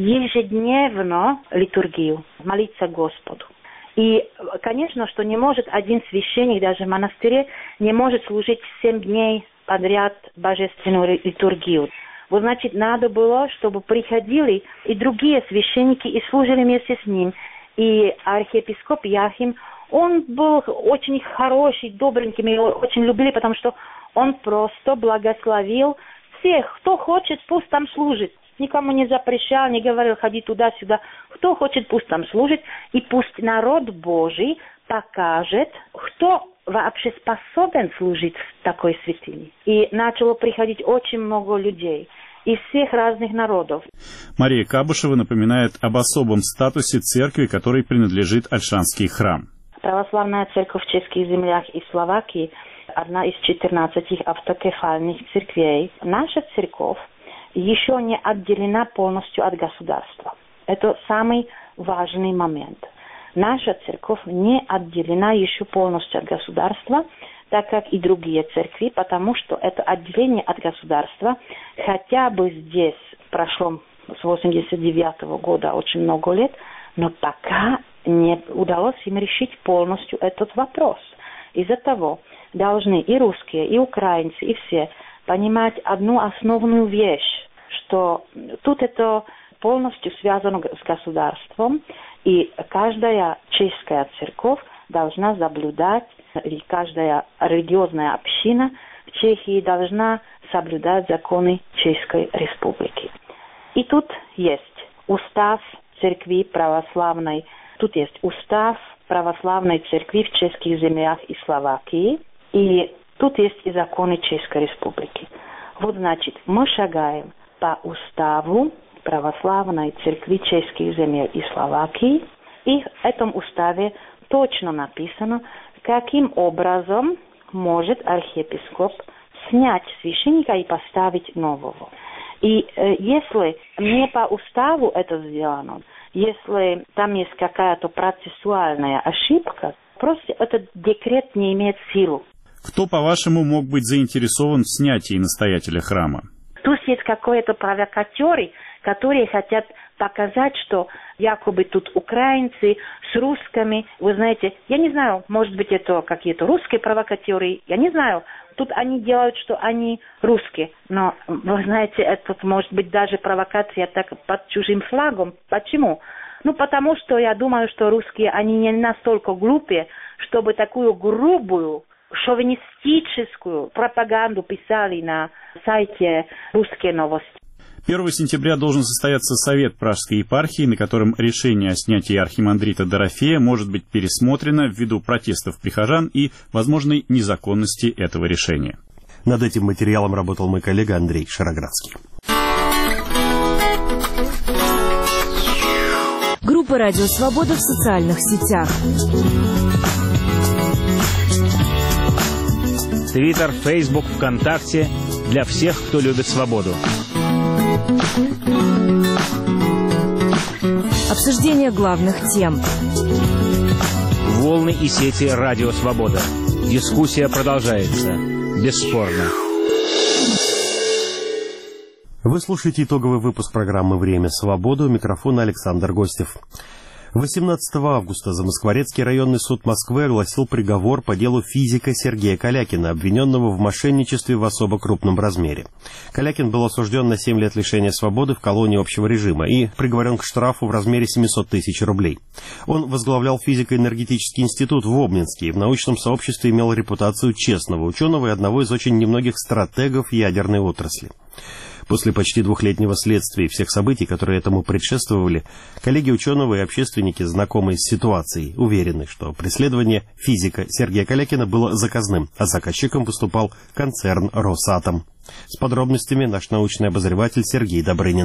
ежедневно литургию, молиться Господу. И, конечно, что не может один священник, даже в монастыре, не может служить 7 дней подряд божественную литургию. Вот, значит, надо было, чтобы приходили и другие священники и служили вместе с ним. И архиепископ Яхим, он был очень хороший, добренький, мы его очень любили, потому что он просто благословил всех, кто хочет, пусть там служит. Никому не запрещал, не говорил, ходи туда-сюда. Кто хочет, пусть там служит. И пусть народ Божий покажет, кто вообще способен служить в такой святыне. И начало приходить очень много людей из всех разных народов. Мария Кабушева напоминает об особом статусе церкви, которой принадлежит Ольшанский храм. Православная церковь в чешских землях и Словакии одна из 14 автокефальных церквей. Наша церковь еще не отделена полностью от государства. Это самый важный момент. Наша церковь не отделена еще полностью от государства, так как и другие церкви, потому что это отделение от государства хотя бы здесь прошло с 89 года очень много лет, но пока не удалось им решить полностью этот вопрос. Из-за того должны и русские, и украинцы, и все понимать одну основную вещь, что тут это полностью связано с государством, и каждая чешская церковь должна соблюдать, и каждая религиозная община в Чехии должна соблюдать законы Чешской Республики. И тут есть устав церкви православной, тут есть устав православной церкви в чешских землях и Словакии, и тут есть и законы Чешской Республики. Вот, значит, мы шагаем по уставу православной церкви чешских земель и Словакии, и в этом уставе точно написано, каким образом может архиепископ снять священника и поставить нового. И если не по уставу это сделано, если там есть какая-то процессуальная ошибка, просто этот декрет не имеет силу. Кто, по-вашему, мог быть заинтересован в снятии настоятеля храма? Тут есть какие-то провокаторы, которые хотят показать, что якобы тут украинцы с русскими, вы знаете, я не знаю, может быть, это какие-то русские провокаторы, я не знаю. Тут они делают, что они русские, но, вы знаете, это может быть даже провокация так под чужим флагом. Почему? Ну, потому что я думаю, что русские, они не настолько глупые, чтобы такую грубую, шовинистическую пропаганду писали на сайте «Русские новости». 1 сентября должен состояться совет Пражской епархии, на котором решение о снятии архимандрита Дорофея может быть пересмотрено ввиду протестов прихожан и возможной незаконности этого решения. Над этим материалом работал мой коллега Андрей Шароградский. Группа «Радио Свобода» в социальных сетях. Твиттер, Фейсбук, ВКонтакте для всех, кто любит свободу. Обсуждение главных тем. Волны и сети «Радио Свобода». Дискуссия продолжается. Бесспорно. Вы слушаете итоговый выпуск программы «Время свободы». У микрофона Александр Гостев. 18 августа Замоскворецкий районный суд Москвы огласил приговор по делу физика Сергея Калякина, обвиненного в мошенничестве в особо крупном размере. Калякин был осужден на 7 лет лишения свободы в колонии общего режима и приговорен к штрафу в размере 700 тысяч рублей. Он возглавлял физико-энергетический институт в Обнинске и в научном сообществе имел репутацию честного ученого и одного из очень немногих стратегов ядерной отрасли. После почти двухлетнего следствия и всех событий, которые этому предшествовали, коллеги ученого и общественники, знакомые с ситуацией, уверены, что преследование физика Сергея Калякина было заказным, а заказчиком выступал концерн «Росатом». С подробностями наш научный обозреватель Сергей Добрынин.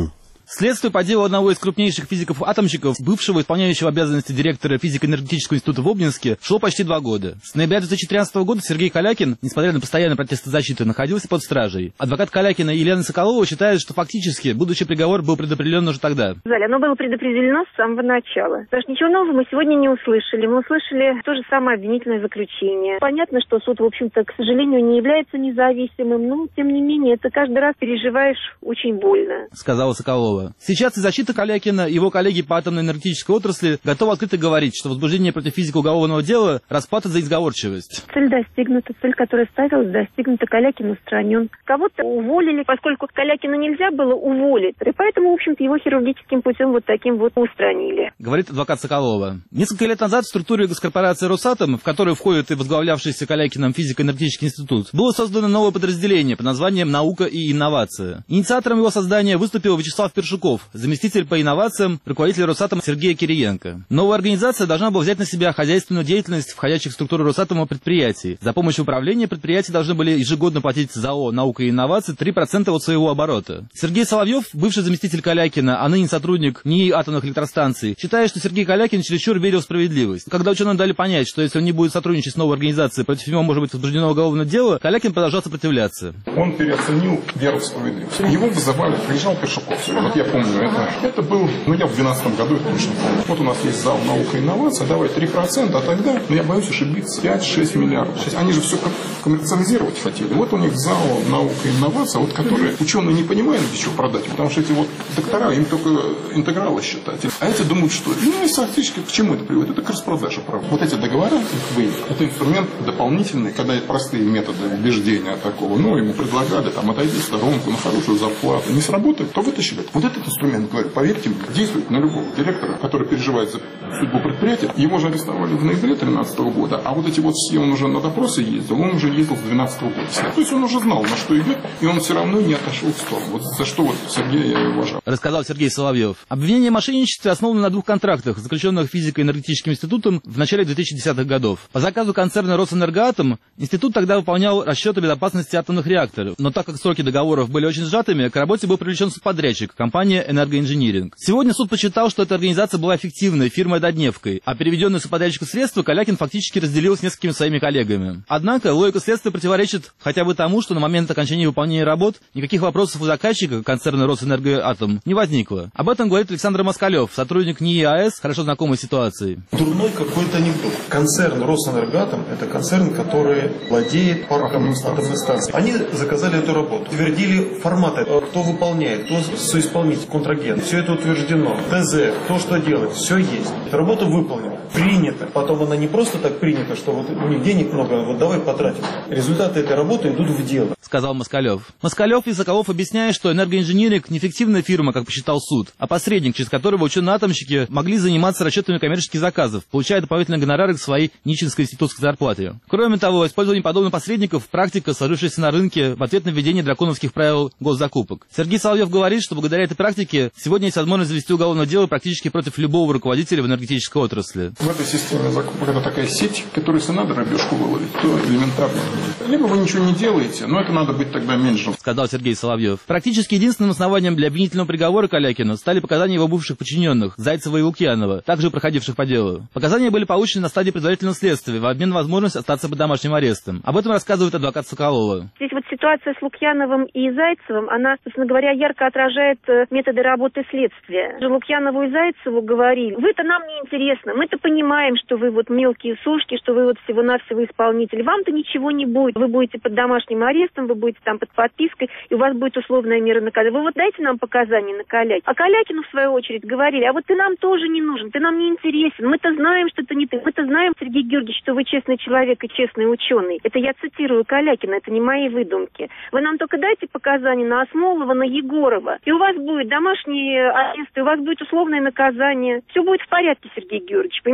Следствие по делу одного из крупнейших физиков-атомщиков, бывшего исполняющего обязанности директора физико-энергетического института в Обнинске, шло почти 2 года. С ноября 2013 года Сергей Калякин, несмотря на постоянные протесты защиты, находился под стражей. Адвокат Калякина Елена Соколова считает, что фактически будущий приговор был предопределен уже тогда. Оно было предопределено с самого начала. Потому что ничего нового мы сегодня не услышали. Мы услышали то же самое обвинительное заключение. Понятно, что суд, в общем-то, к сожалению, не является независимым, но, тем не менее, это каждый раз переживаешь очень больно, сказала Соколова. Сейчас и защита Калякина, и его коллеги по атомно-энергетической отрасли готовы открыто говорить, что возбуждение против физика уголовного дела расплата за изговорчивость. Цель достигнута, цель, которая ставилась, достигнута. Калякин устранен. Кого-то уволили, поскольку Калякина нельзя было уволить, и поэтому, в общем-то, его хирургическим путем вот таким вот устранили. Говорит адвокат Соколова. Несколько лет назад в структуре госкорпорации «Росатом», в которой входит и возглавлявшийся Калякином физико-энергетический институт, было создано новое подразделение под названием «Наука и инновация». Инициатором его создания выступил Вячеслав Першуков, заместитель по инновациям руководителя «Росатома» Сергея Кириенко. Новая организация должна была взять на себя хозяйственную деятельность входящих в структуру «Росатома» предприятий. За помощью управления предприятия должны были ежегодно платить ЗАО «Наука и инновации» 3% от своего оборота. Сергей Соловьев, бывший заместитель Калякина, а ныне сотрудник НИИ атомных электростанций, считает, что Сергей Калякин чересчур верил в справедливость. Когда ученым дали понять, что если он не будет сотрудничать с новой организацией, против него может быть возбуждено уголовное дело, Калякин продолжал сопротивляться. Он переоценил веру в справедливость. Его вызывали, приезжал Першуков. Вот я помню, это был, я в 2012 году это точно помню. Вот у нас есть зал «Наука и инновация», давай 3%, а тогда, я боюсь ошибиться, 5-6 миллиардов. Они же все коммерциализировать хотели. Вот у них зал «Наука и инновация», вот которые ученые не понимают, где что продать, потому что эти вот доктора, им только интегралы считать. А эти думают, что, и фактически к чему это приводит? Это к распродаже прав. Вот эти договора, их выявка, это инструмент дополнительный, когда простые методы убеждения такого, ему предлагали, отойди в сторонку, на хорошую зарплату, не сработает, то вытащили. Вот этот инструмент, говорю, поверьте мне, действует на любого директора, который переживает за судьбу предприятия. Его же арестовали в ноябре 2013 года, а вот эти вот все, он уже на допросы ездил, он уже ездил с 2012 года. То есть он уже знал, на что идет, и он все равно не отошел в сторону. Вот за что вот Сергея я уважаю. Рассказал Сергей Соловьев. Обвинение в мошенничестве основано на 2 контрактах, заключенных физико-энергетическим институтом в начале 2010-х годов. По заказу концерна «Росэнергоатом» институт тогда выполнял расчеты безопасности атомных реакторов, но так как сроки договоров были очень сжатыми, к работе был привлечен субподрядчик, компания «Энергоинжиниринг». Сегодня суд посчитал, что эта организация была эффективной фирмой «Однодневкой», а переведенные субподрядчику средства Калякин фактически разделил с несколькими своими коллегами. Однако логика следствия противоречит хотя бы тому, что на момент окончания выполнения работ никаких вопросов у заказчика, концерна «Росэнергоатом», не возникло. Об этом говорит Александр Москалев, сотрудник НИИ АЭС, хорошо знакомый с ситуацией. Дурной какой-то анекдот. Концерн «Росэнергоатом» — это концерн, который владеет парком атомных станций. Они заказали эту работу, утвердили форматы, кто выполняет, кто соисполнитель, контрагент. Все это утверждено. ТЗ, кто что делает, все есть. Работа выполнена, принята. Потом она не просто так принята, что вот у них денег много, вот давай потратим. Результаты этой работы идут в дело, сказал Москалев. Москалев и Соколов объясняют, что «Энергоинжиниринг» не фиктивная фирма, как посчитал суд, а посредник, через которого ученые-атомщики могли заниматься расчетами коммерческих заказов, получая дополнительные гонорары к своей нищенской институтской зарплате. Кроме того, использование подобных посредников – практика, сложившаяся на рынке в ответ на введение драконовских правил госзакупок. Сергей Соловьев говорит, что благодаря этой практике сегодня есть возможность завести уголовное дело практически против любого руководителя в энергетической отрасли. В этой системе закупок это такая сеть, которая, если надо рыбешку выловить, то элементарно. Либо вы ничего не делаете, но это надо быть тогда менеджером, сказал Сергей Соловьев. Практически единственным основанием для обвинительного приговора Калякину стали показания его бывших подчиненных Зайцева и Лукьянова, также проходивших по делу. Показания были получены на стадии предварительного следствия в обмен на возможность остаться под домашним арестом. Об этом рассказывает адвокат Соколова. Здесь вот ситуация с Лукьяновым и Зайцевым, она, собственно говоря, ярко отражает методы работы следствия. Лукьянову и Зайцеву говорили: вы-то нам не интересно, мы-то понимаем, что вы вот мелкие сушки, что вы вот всего-навсего исполнитель. Вам-то ничего не будет. Вы будете под домашним арестом, вы будете там под подпиской, и у вас будет условная мера наказания. Вы вот дайте нам показания на Калякина. А Калякину, в свою очередь, говорили: а вот ты нам тоже не нужен, ты нам не интересен. Мы-то знаем, что это не ты. Мы-то знаем, Сергей Георгиевич, что вы честный человек и честный ученый. Это я цитирую Калякина, это не мои выдумки. Вы нам только дайте показания на Осмолова, на Егорова, и у вас будет домашний арест, и у вас будет условное наказание. Все будет в порядке, Сергей Георгиевич, понимаете?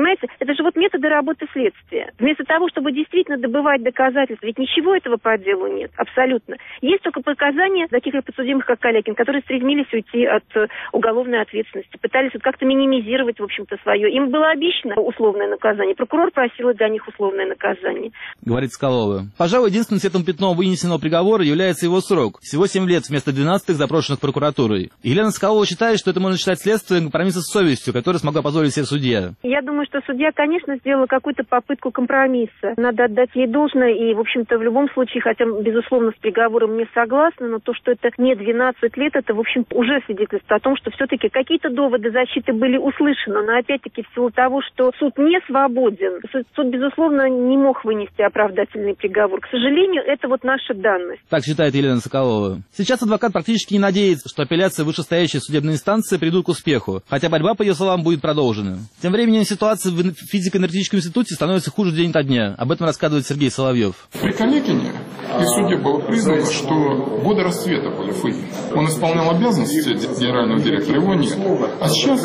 Понимаете? Это же вот методы работы следствия. Вместо того, чтобы действительно добывать доказательства, ведь ничего этого по делу нет, абсолютно. Есть только показания таких подсудимых, как Калякин, которые стремились уйти от уголовной ответственности, пытались вот как-то минимизировать, в общем-то, свое. Им было обещано условное наказание. Прокурор просил для них условное наказание. Говорит Соколова. Пожалуй, единственным светлым пятном вынесенного приговора является его срок. Всего 7 лет вместо 12 запрошенных прокуратурой. Елена Соколова считает, что это можно считать следствием компромисса с совестью, который смогла позволить себе судья. Я думаю, что судья, конечно, сделала какую-то попытку компромисса. Надо отдать ей должное, и, в общем-то, в любом случае, хотя, безусловно, с приговором не согласна, но то, что это не 12 лет, это, в общем, уже свидетельствует о том, что все-таки какие-то доводы защиты были услышаны, но, опять-таки, в силу того, что суд не свободен, суд, безусловно, не мог вынести оправдательный приговор. К сожалению, это вот наша данность. Так считает Елена Соколова. Сейчас адвокат практически не надеется, что апелляции вышестоящей судебной инстанции придут к успеху, хотя борьба, по ее словам, будет продолжена. Тем временем ситуация в физико-энергетическом институте становится хуже день ото дня. Об этом рассказывает Сергей Соловьев. При Калякине и суде было признано, что годы расцвета были ФИ. Он исполнял обязанности генерального директора, его нет. А сейчас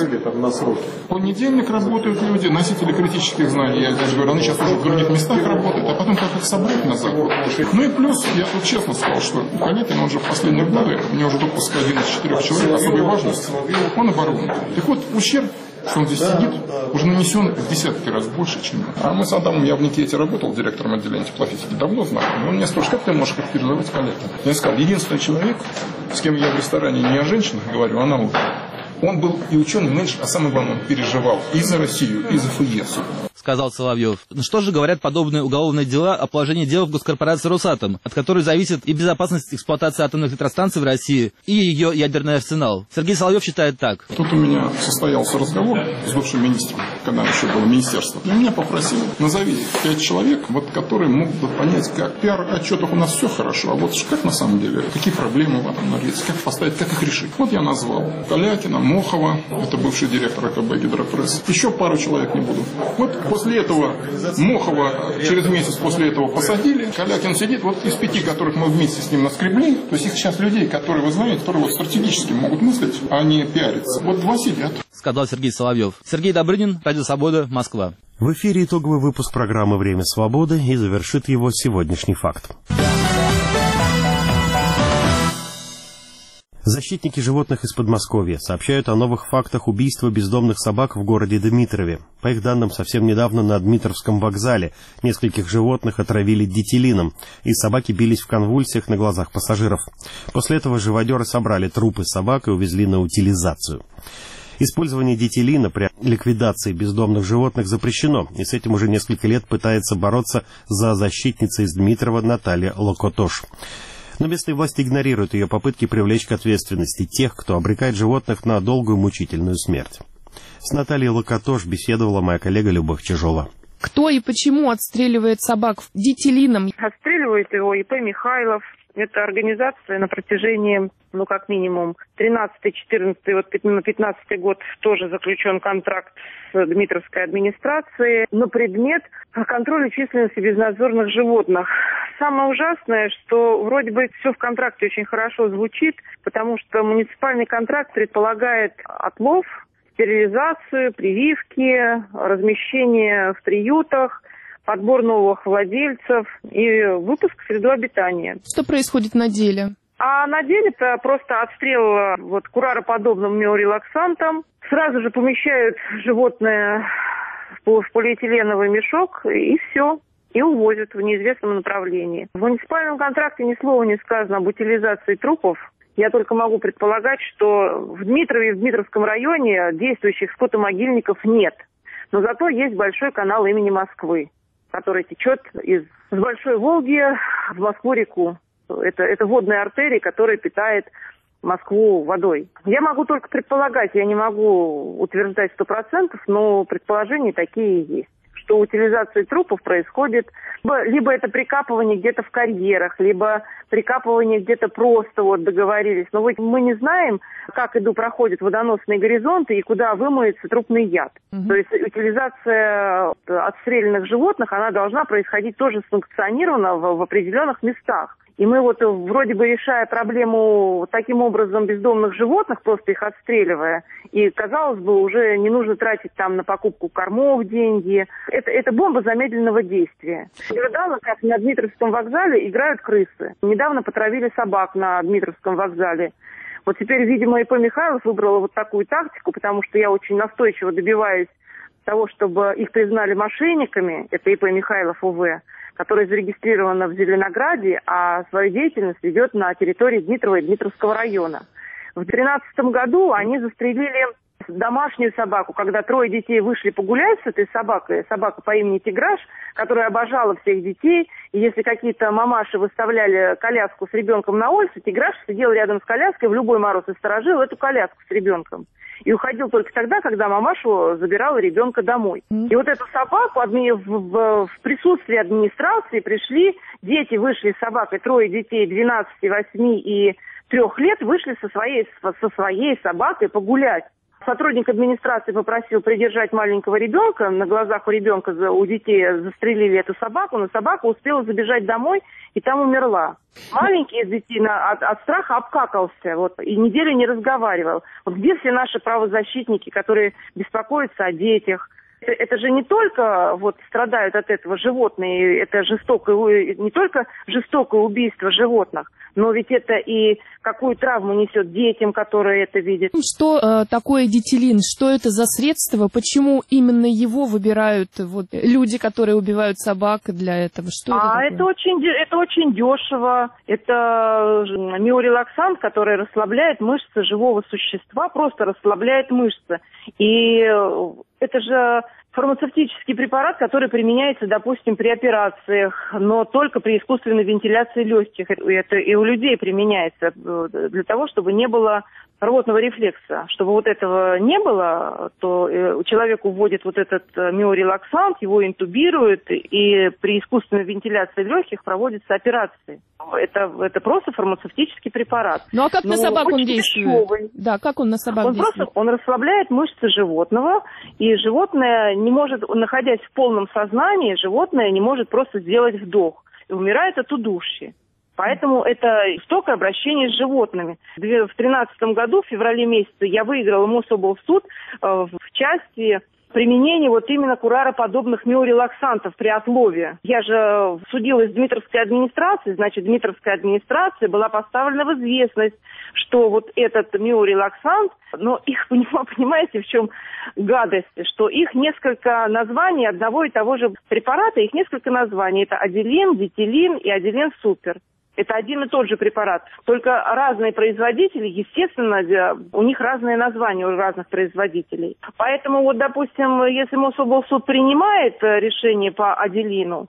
в понедельник работают люди, носители критических знаний. Я даже говорю, они сейчас уже в других местах работают, а потом как их собрать на завод. Ну и плюс, я тут честно сказал, что Калякин, он же в последние годы, у него уже допуск 1 из 4 человек особой важности, он оборонный. Так вот, ущерб, что он здесь сидит, уже нанесен в десятки раз больше, чем... А мы с Адамом, я в Никите работал директором отделения теплофизики, давно знакомы. Он меня спрашивает, как ты можешь характеризовать Калякина? Я сказал, единственный человек, с кем я в ресторане не о женщинах говорю, а о науке. Он был и ученый меньше, а самое главное, он переживал и за Россию, и за ФИЕС. Сказал Соловьев. Что же говорят подобные уголовные дела о положении дел в госкорпорации «Росатом», от которой зависит и безопасность эксплуатации атомных электростанций в России, и ее ядерный арсенал? Сергей Соловьев считает так. Тут у меня состоялся разговор с бывшим министром, когда еще было министерство. И меня попросили, назови 5 человек, вот, которые могут понять, как в пиар-отчетах у нас все хорошо, а вот как на самом деле, какие проблемы в атомной энергетике, как поставить, как их решить. Вот я назвал Калякина, Мохова, это бывший директор АКБ «Гидропресс». Еще пару человек не буду. Вот после этого Мохова через месяц после этого посадили. Калякин сидит, вот из 5, которых мы вместе с ним наскребли, то есть их сейчас людей, которые, вы знаете, которые вот стратегически могут мыслить, а не пиариться. Вот 2 сидят. Сказал Сергей Соловьев. Сергей Добрынин, Радио Свобода, Москва. В эфире итоговый выпуск программы «Время свободы» и завершит его сегодняшний факт. Защитники животных из Подмосковья сообщают о новых фактах убийства бездомных собак в городе Дмитрове. По их данным, совсем недавно на Дмитровском вокзале нескольких животных отравили дитилином, и собаки бились в конвульсиях на глазах пассажиров. После этого живодеры собрали трупы собак и увезли на утилизацию. Использование дитилина при ликвидации бездомных животных запрещено, и с этим уже несколько лет пытается бороться зоозащитница из Дмитрова Наталья Локотош. Но местные власти игнорируют ее попытки привлечь к ответственности тех, кто обрекает животных на долгую мучительную смерть. С Натальей Локотош беседовала моя коллега Любовь Чижова. Кто и почему отстреливает собак дитилином? Отстреливает его ИП Михайлов. Это организация на протяжении, как минимум, 13-14, вот на 15-й год тоже заключен контракт с Дмитровской администрацией на предмет контроля численности безнадзорных животных. Самое ужасное, что вроде бы все в контракте очень хорошо звучит, потому что муниципальный контракт предполагает отлов, стерилизацию, прививки, размещение в приютах, подбор новых владельцев и выпуск в среду обитания. Что происходит на деле? А на деле это просто отстрел курароподобным миорелаксантом. Сразу же помещают животное в полиэтиленовый мешок и все. И увозят в неизвестном направлении. В муниципальном контракте ни слова не сказано об утилизации трупов. Я только могу предполагать, что в Дмитрове и в Дмитровском районе действующих скотомогильников нет. Но зато есть большой канал имени Москвы, который течет с Большой Волги в Москву-реку. Это водная артерия, которая питает Москву водой. Я могу только предполагать, я не могу утверждать 100%, но предположения такие есть, что утилизация трупов происходит, либо это прикапывание где-то в карьерах, либо прикапывание где-то просто договорились. Но мы не знаем, как проходят водоносные горизонты и куда вымоется трупный яд. То есть утилизация отстрелянных животных, она должна происходить тоже санкционированно в определенных местах. И мы вот вроде бы решая проблему таким образом бездомных животных, просто их отстреливая, и, казалось бы, уже не нужно тратить там на покупку кормов деньги. Это бомба замедленного действия. Наблюдала, как на Дмитровском вокзале играют крысы. Недавно потравили собак на Дмитровском вокзале. Вот теперь, видимо, ИП Михайлов выбрала вот такую тактику, потому что я очень настойчиво добиваюсь того, чтобы их признали мошенниками. Это ИП Михайлов ОВ, которая зарегистрирована в Зеленограде, а свою деятельность ведет на территории Дмитрова и Дмитровского района. В 2013 году они застрелили домашнюю собаку, когда 3 детей вышли погулять с этой собакой, собака по имени Тиграш, которая обожала всех детей, и если какие-то мамаши выставляли коляску с ребенком на улице, Тиграш сидел рядом с коляской в любой мороз и сторожил эту коляску с ребенком. И уходил только тогда, когда мамашу забирала ребенка домой. И вот эту собаку в присутствии администрации пришли, дети вышли с собакой, 3 детей, 12, 8 и 3 лет, вышли со своей собакой погулять. Сотрудник администрации попросил придержать маленького ребенка. На глазах у детей застрелили эту собаку, но собака успела забежать домой и там умерла. Маленький из детей от страха обкакался и неделю не разговаривал. Вот где все наши правозащитники, которые беспокоятся о детях? Это же не только страдают от этого животные, это не только жестокое убийство животных, но ведь это и какую травму несет детям, которые это видят. Что такое дитилин? Что это за средство? Почему именно его выбирают люди, которые убивают собак для этого? Что это очень дешево. Это миорелаксант, который расслабляет мышцы живого существа, просто расслабляет мышцы. И это же фармацевтический препарат, который применяется, допустим, при операциях, но только при искусственной вентиляции легких. Это и у людей применяется для того, чтобы не было рвотного рефлекса. Чтобы этого не было, то человеку вводят этот миорелаксант, его интубируют, и при искусственной вентиляции легких проводятся операции. Это просто фармацевтический препарат. Ну а как на собак он действует? Дешевый. Да, как он на собак действует? Он расслабляет мышцы животного, и животное не может, находясь в полном сознании, животное не может просто сделать вдох. И умирает от удушья. Поэтому это жестокое обращение с животными. В 2013 году, в феврале месяце, я выиграла Мособлсуд в части применения именно курароподобных миорелаксантов при отлове. Я же судилась с Дмитровской администрацией, значит, Дмитровская администрация была поставлена в известность, что этот миорелаксант, но их, понимаете, в чем гадость, что их несколько названий одного и того же препарата, их несколько названий. Это Аделин, Дитилин и Аделин Супер. Это один и тот же препарат, только разные производители, естественно, у них разные названия у разных производителей. Поэтому, допустим, если Мособлсуд принимает решение по Аделину,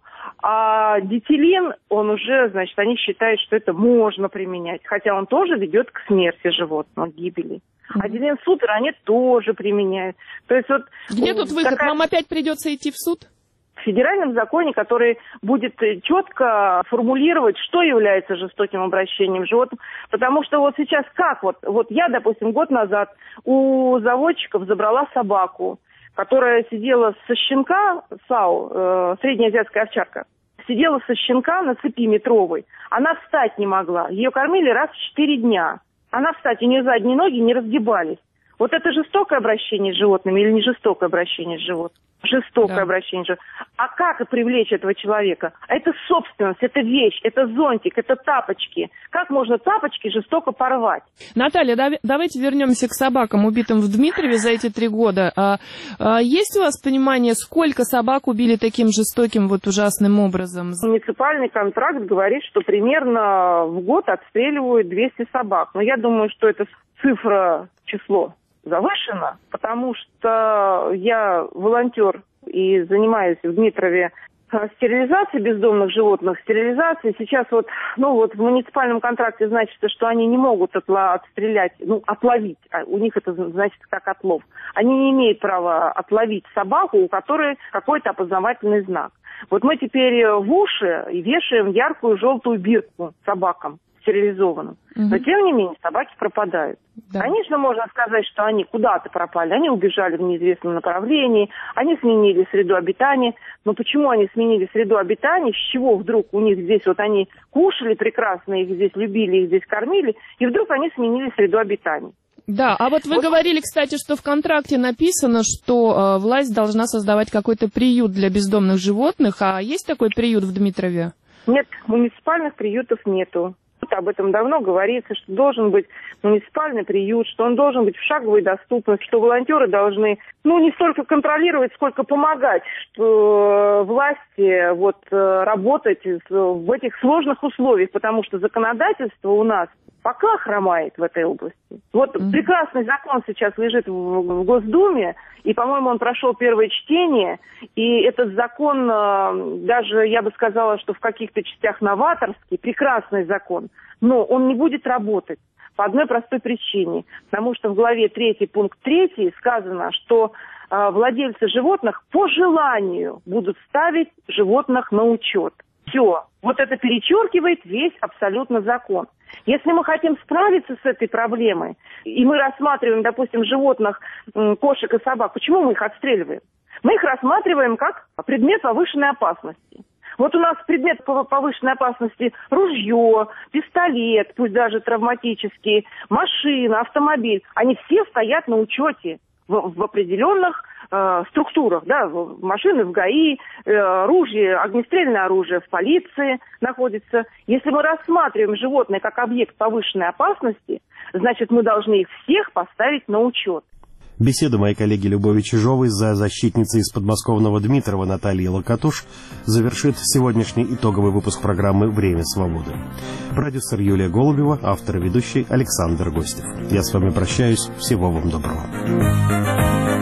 а дитилин, он уже, значит, они считают, что это можно применять, хотя он тоже ведет к смерти животного, к гибели. Аделин Супер они тоже применяют. То есть где тут выход? Нам опять придется идти в суд? В федеральном законе, который будет четко формулировать, что является жестоким обращением с животным. Потому что сейчас как? Я, допустим, год назад у заводчиков забрала собаку, которая сидела со щенка, САУ, среднеазиатская овчарка, сидела со щенка на цепи метровой. Она встать не могла. Ее кормили раз в 4 дня. Она встать, у нее задние ноги не разгибались. Это жестокое обращение с животными или не жестокое обращение с животным? Жестокое обращение с животным. А как привлечь этого человека? Это собственность, это вещь, это зонтик, это тапочки. Как можно тапочки жестоко порвать? Наталья, давайте вернемся к собакам, убитым в Дмитрове за эти 3 года. Есть у вас понимание, сколько собак убили таким жестоким ужасным образом? Муниципальный контракт говорит, что примерно в год отстреливают 200 собак. Но я думаю, что это число завышено, потому что я волонтер и занимаюсь в Дмитрове стерилизацией бездомных животных. Стерилизацией сейчас в муниципальном контракте значится, что они не могут отстрелять, отловить. У них это значит как отлов. Они не имеют права отловить собаку, у которой какой-то опознавательный знак. Мы теперь в уши вешаем яркую желтую бирку собакам. стерилизованным. Но, тем не менее, собаки пропадают. Да. Конечно, можно сказать, что они куда-то пропали, они убежали в неизвестном направлении, они сменили среду обитания. Но почему они сменили среду обитания, с чего вдруг у них здесь, вот они кушали прекрасно, их здесь любили, их здесь кормили, и вдруг они сменили среду обитания? Да, а вот вы говорили, кстати, что в контракте написано, что власть должна создавать какой-то приют для бездомных животных, а есть такой приют в Дмитрове? Нет, муниципальных приютов нету. Об этом давно говорится, что должен быть муниципальный приют, что он должен быть в шаговой доступности, что волонтеры должны, не столько контролировать, сколько помогать, что власти работать в этих сложных условиях, потому что законодательство у нас пока хромает в этой области. Прекрасный закон сейчас лежит в Госдуме, и, по-моему, он прошел первое чтение, и этот закон, даже, я бы сказала, что в каких-то частях новаторский, прекрасный закон, но он не будет работать по одной простой причине, потому что в главе 3, пункт 3 сказано, что владельцы животных по желанию будут ставить животных на учет. Все. Это перечеркивает весь абсолютно закон. Если мы хотим справиться с этой проблемой, и мы рассматриваем, допустим, животных, кошек и собак, почему мы их отстреливаем? Мы их рассматриваем как предмет повышенной опасности. У нас предмет повышенной опасности ружье, пистолет, пусть даже травматический, машина, автомобиль. Они все стоят на учете в определенных структурах, да, машины в ГАИ, оружие, огнестрельное оружие в полиции находится. Если мы рассматриваем животное как объект повышенной опасности, значит, мы должны их всех поставить на учет. Беседу моей коллеги Любови Чижовой с защитницей из подмосковного Дмитрова Натальей Локатуш завершит сегодняшний итоговый выпуск программы «Время свободы». Продюсер Юлия Голубева, автор и ведущий Александр Гостев. Я с вами прощаюсь. Всего вам доброго.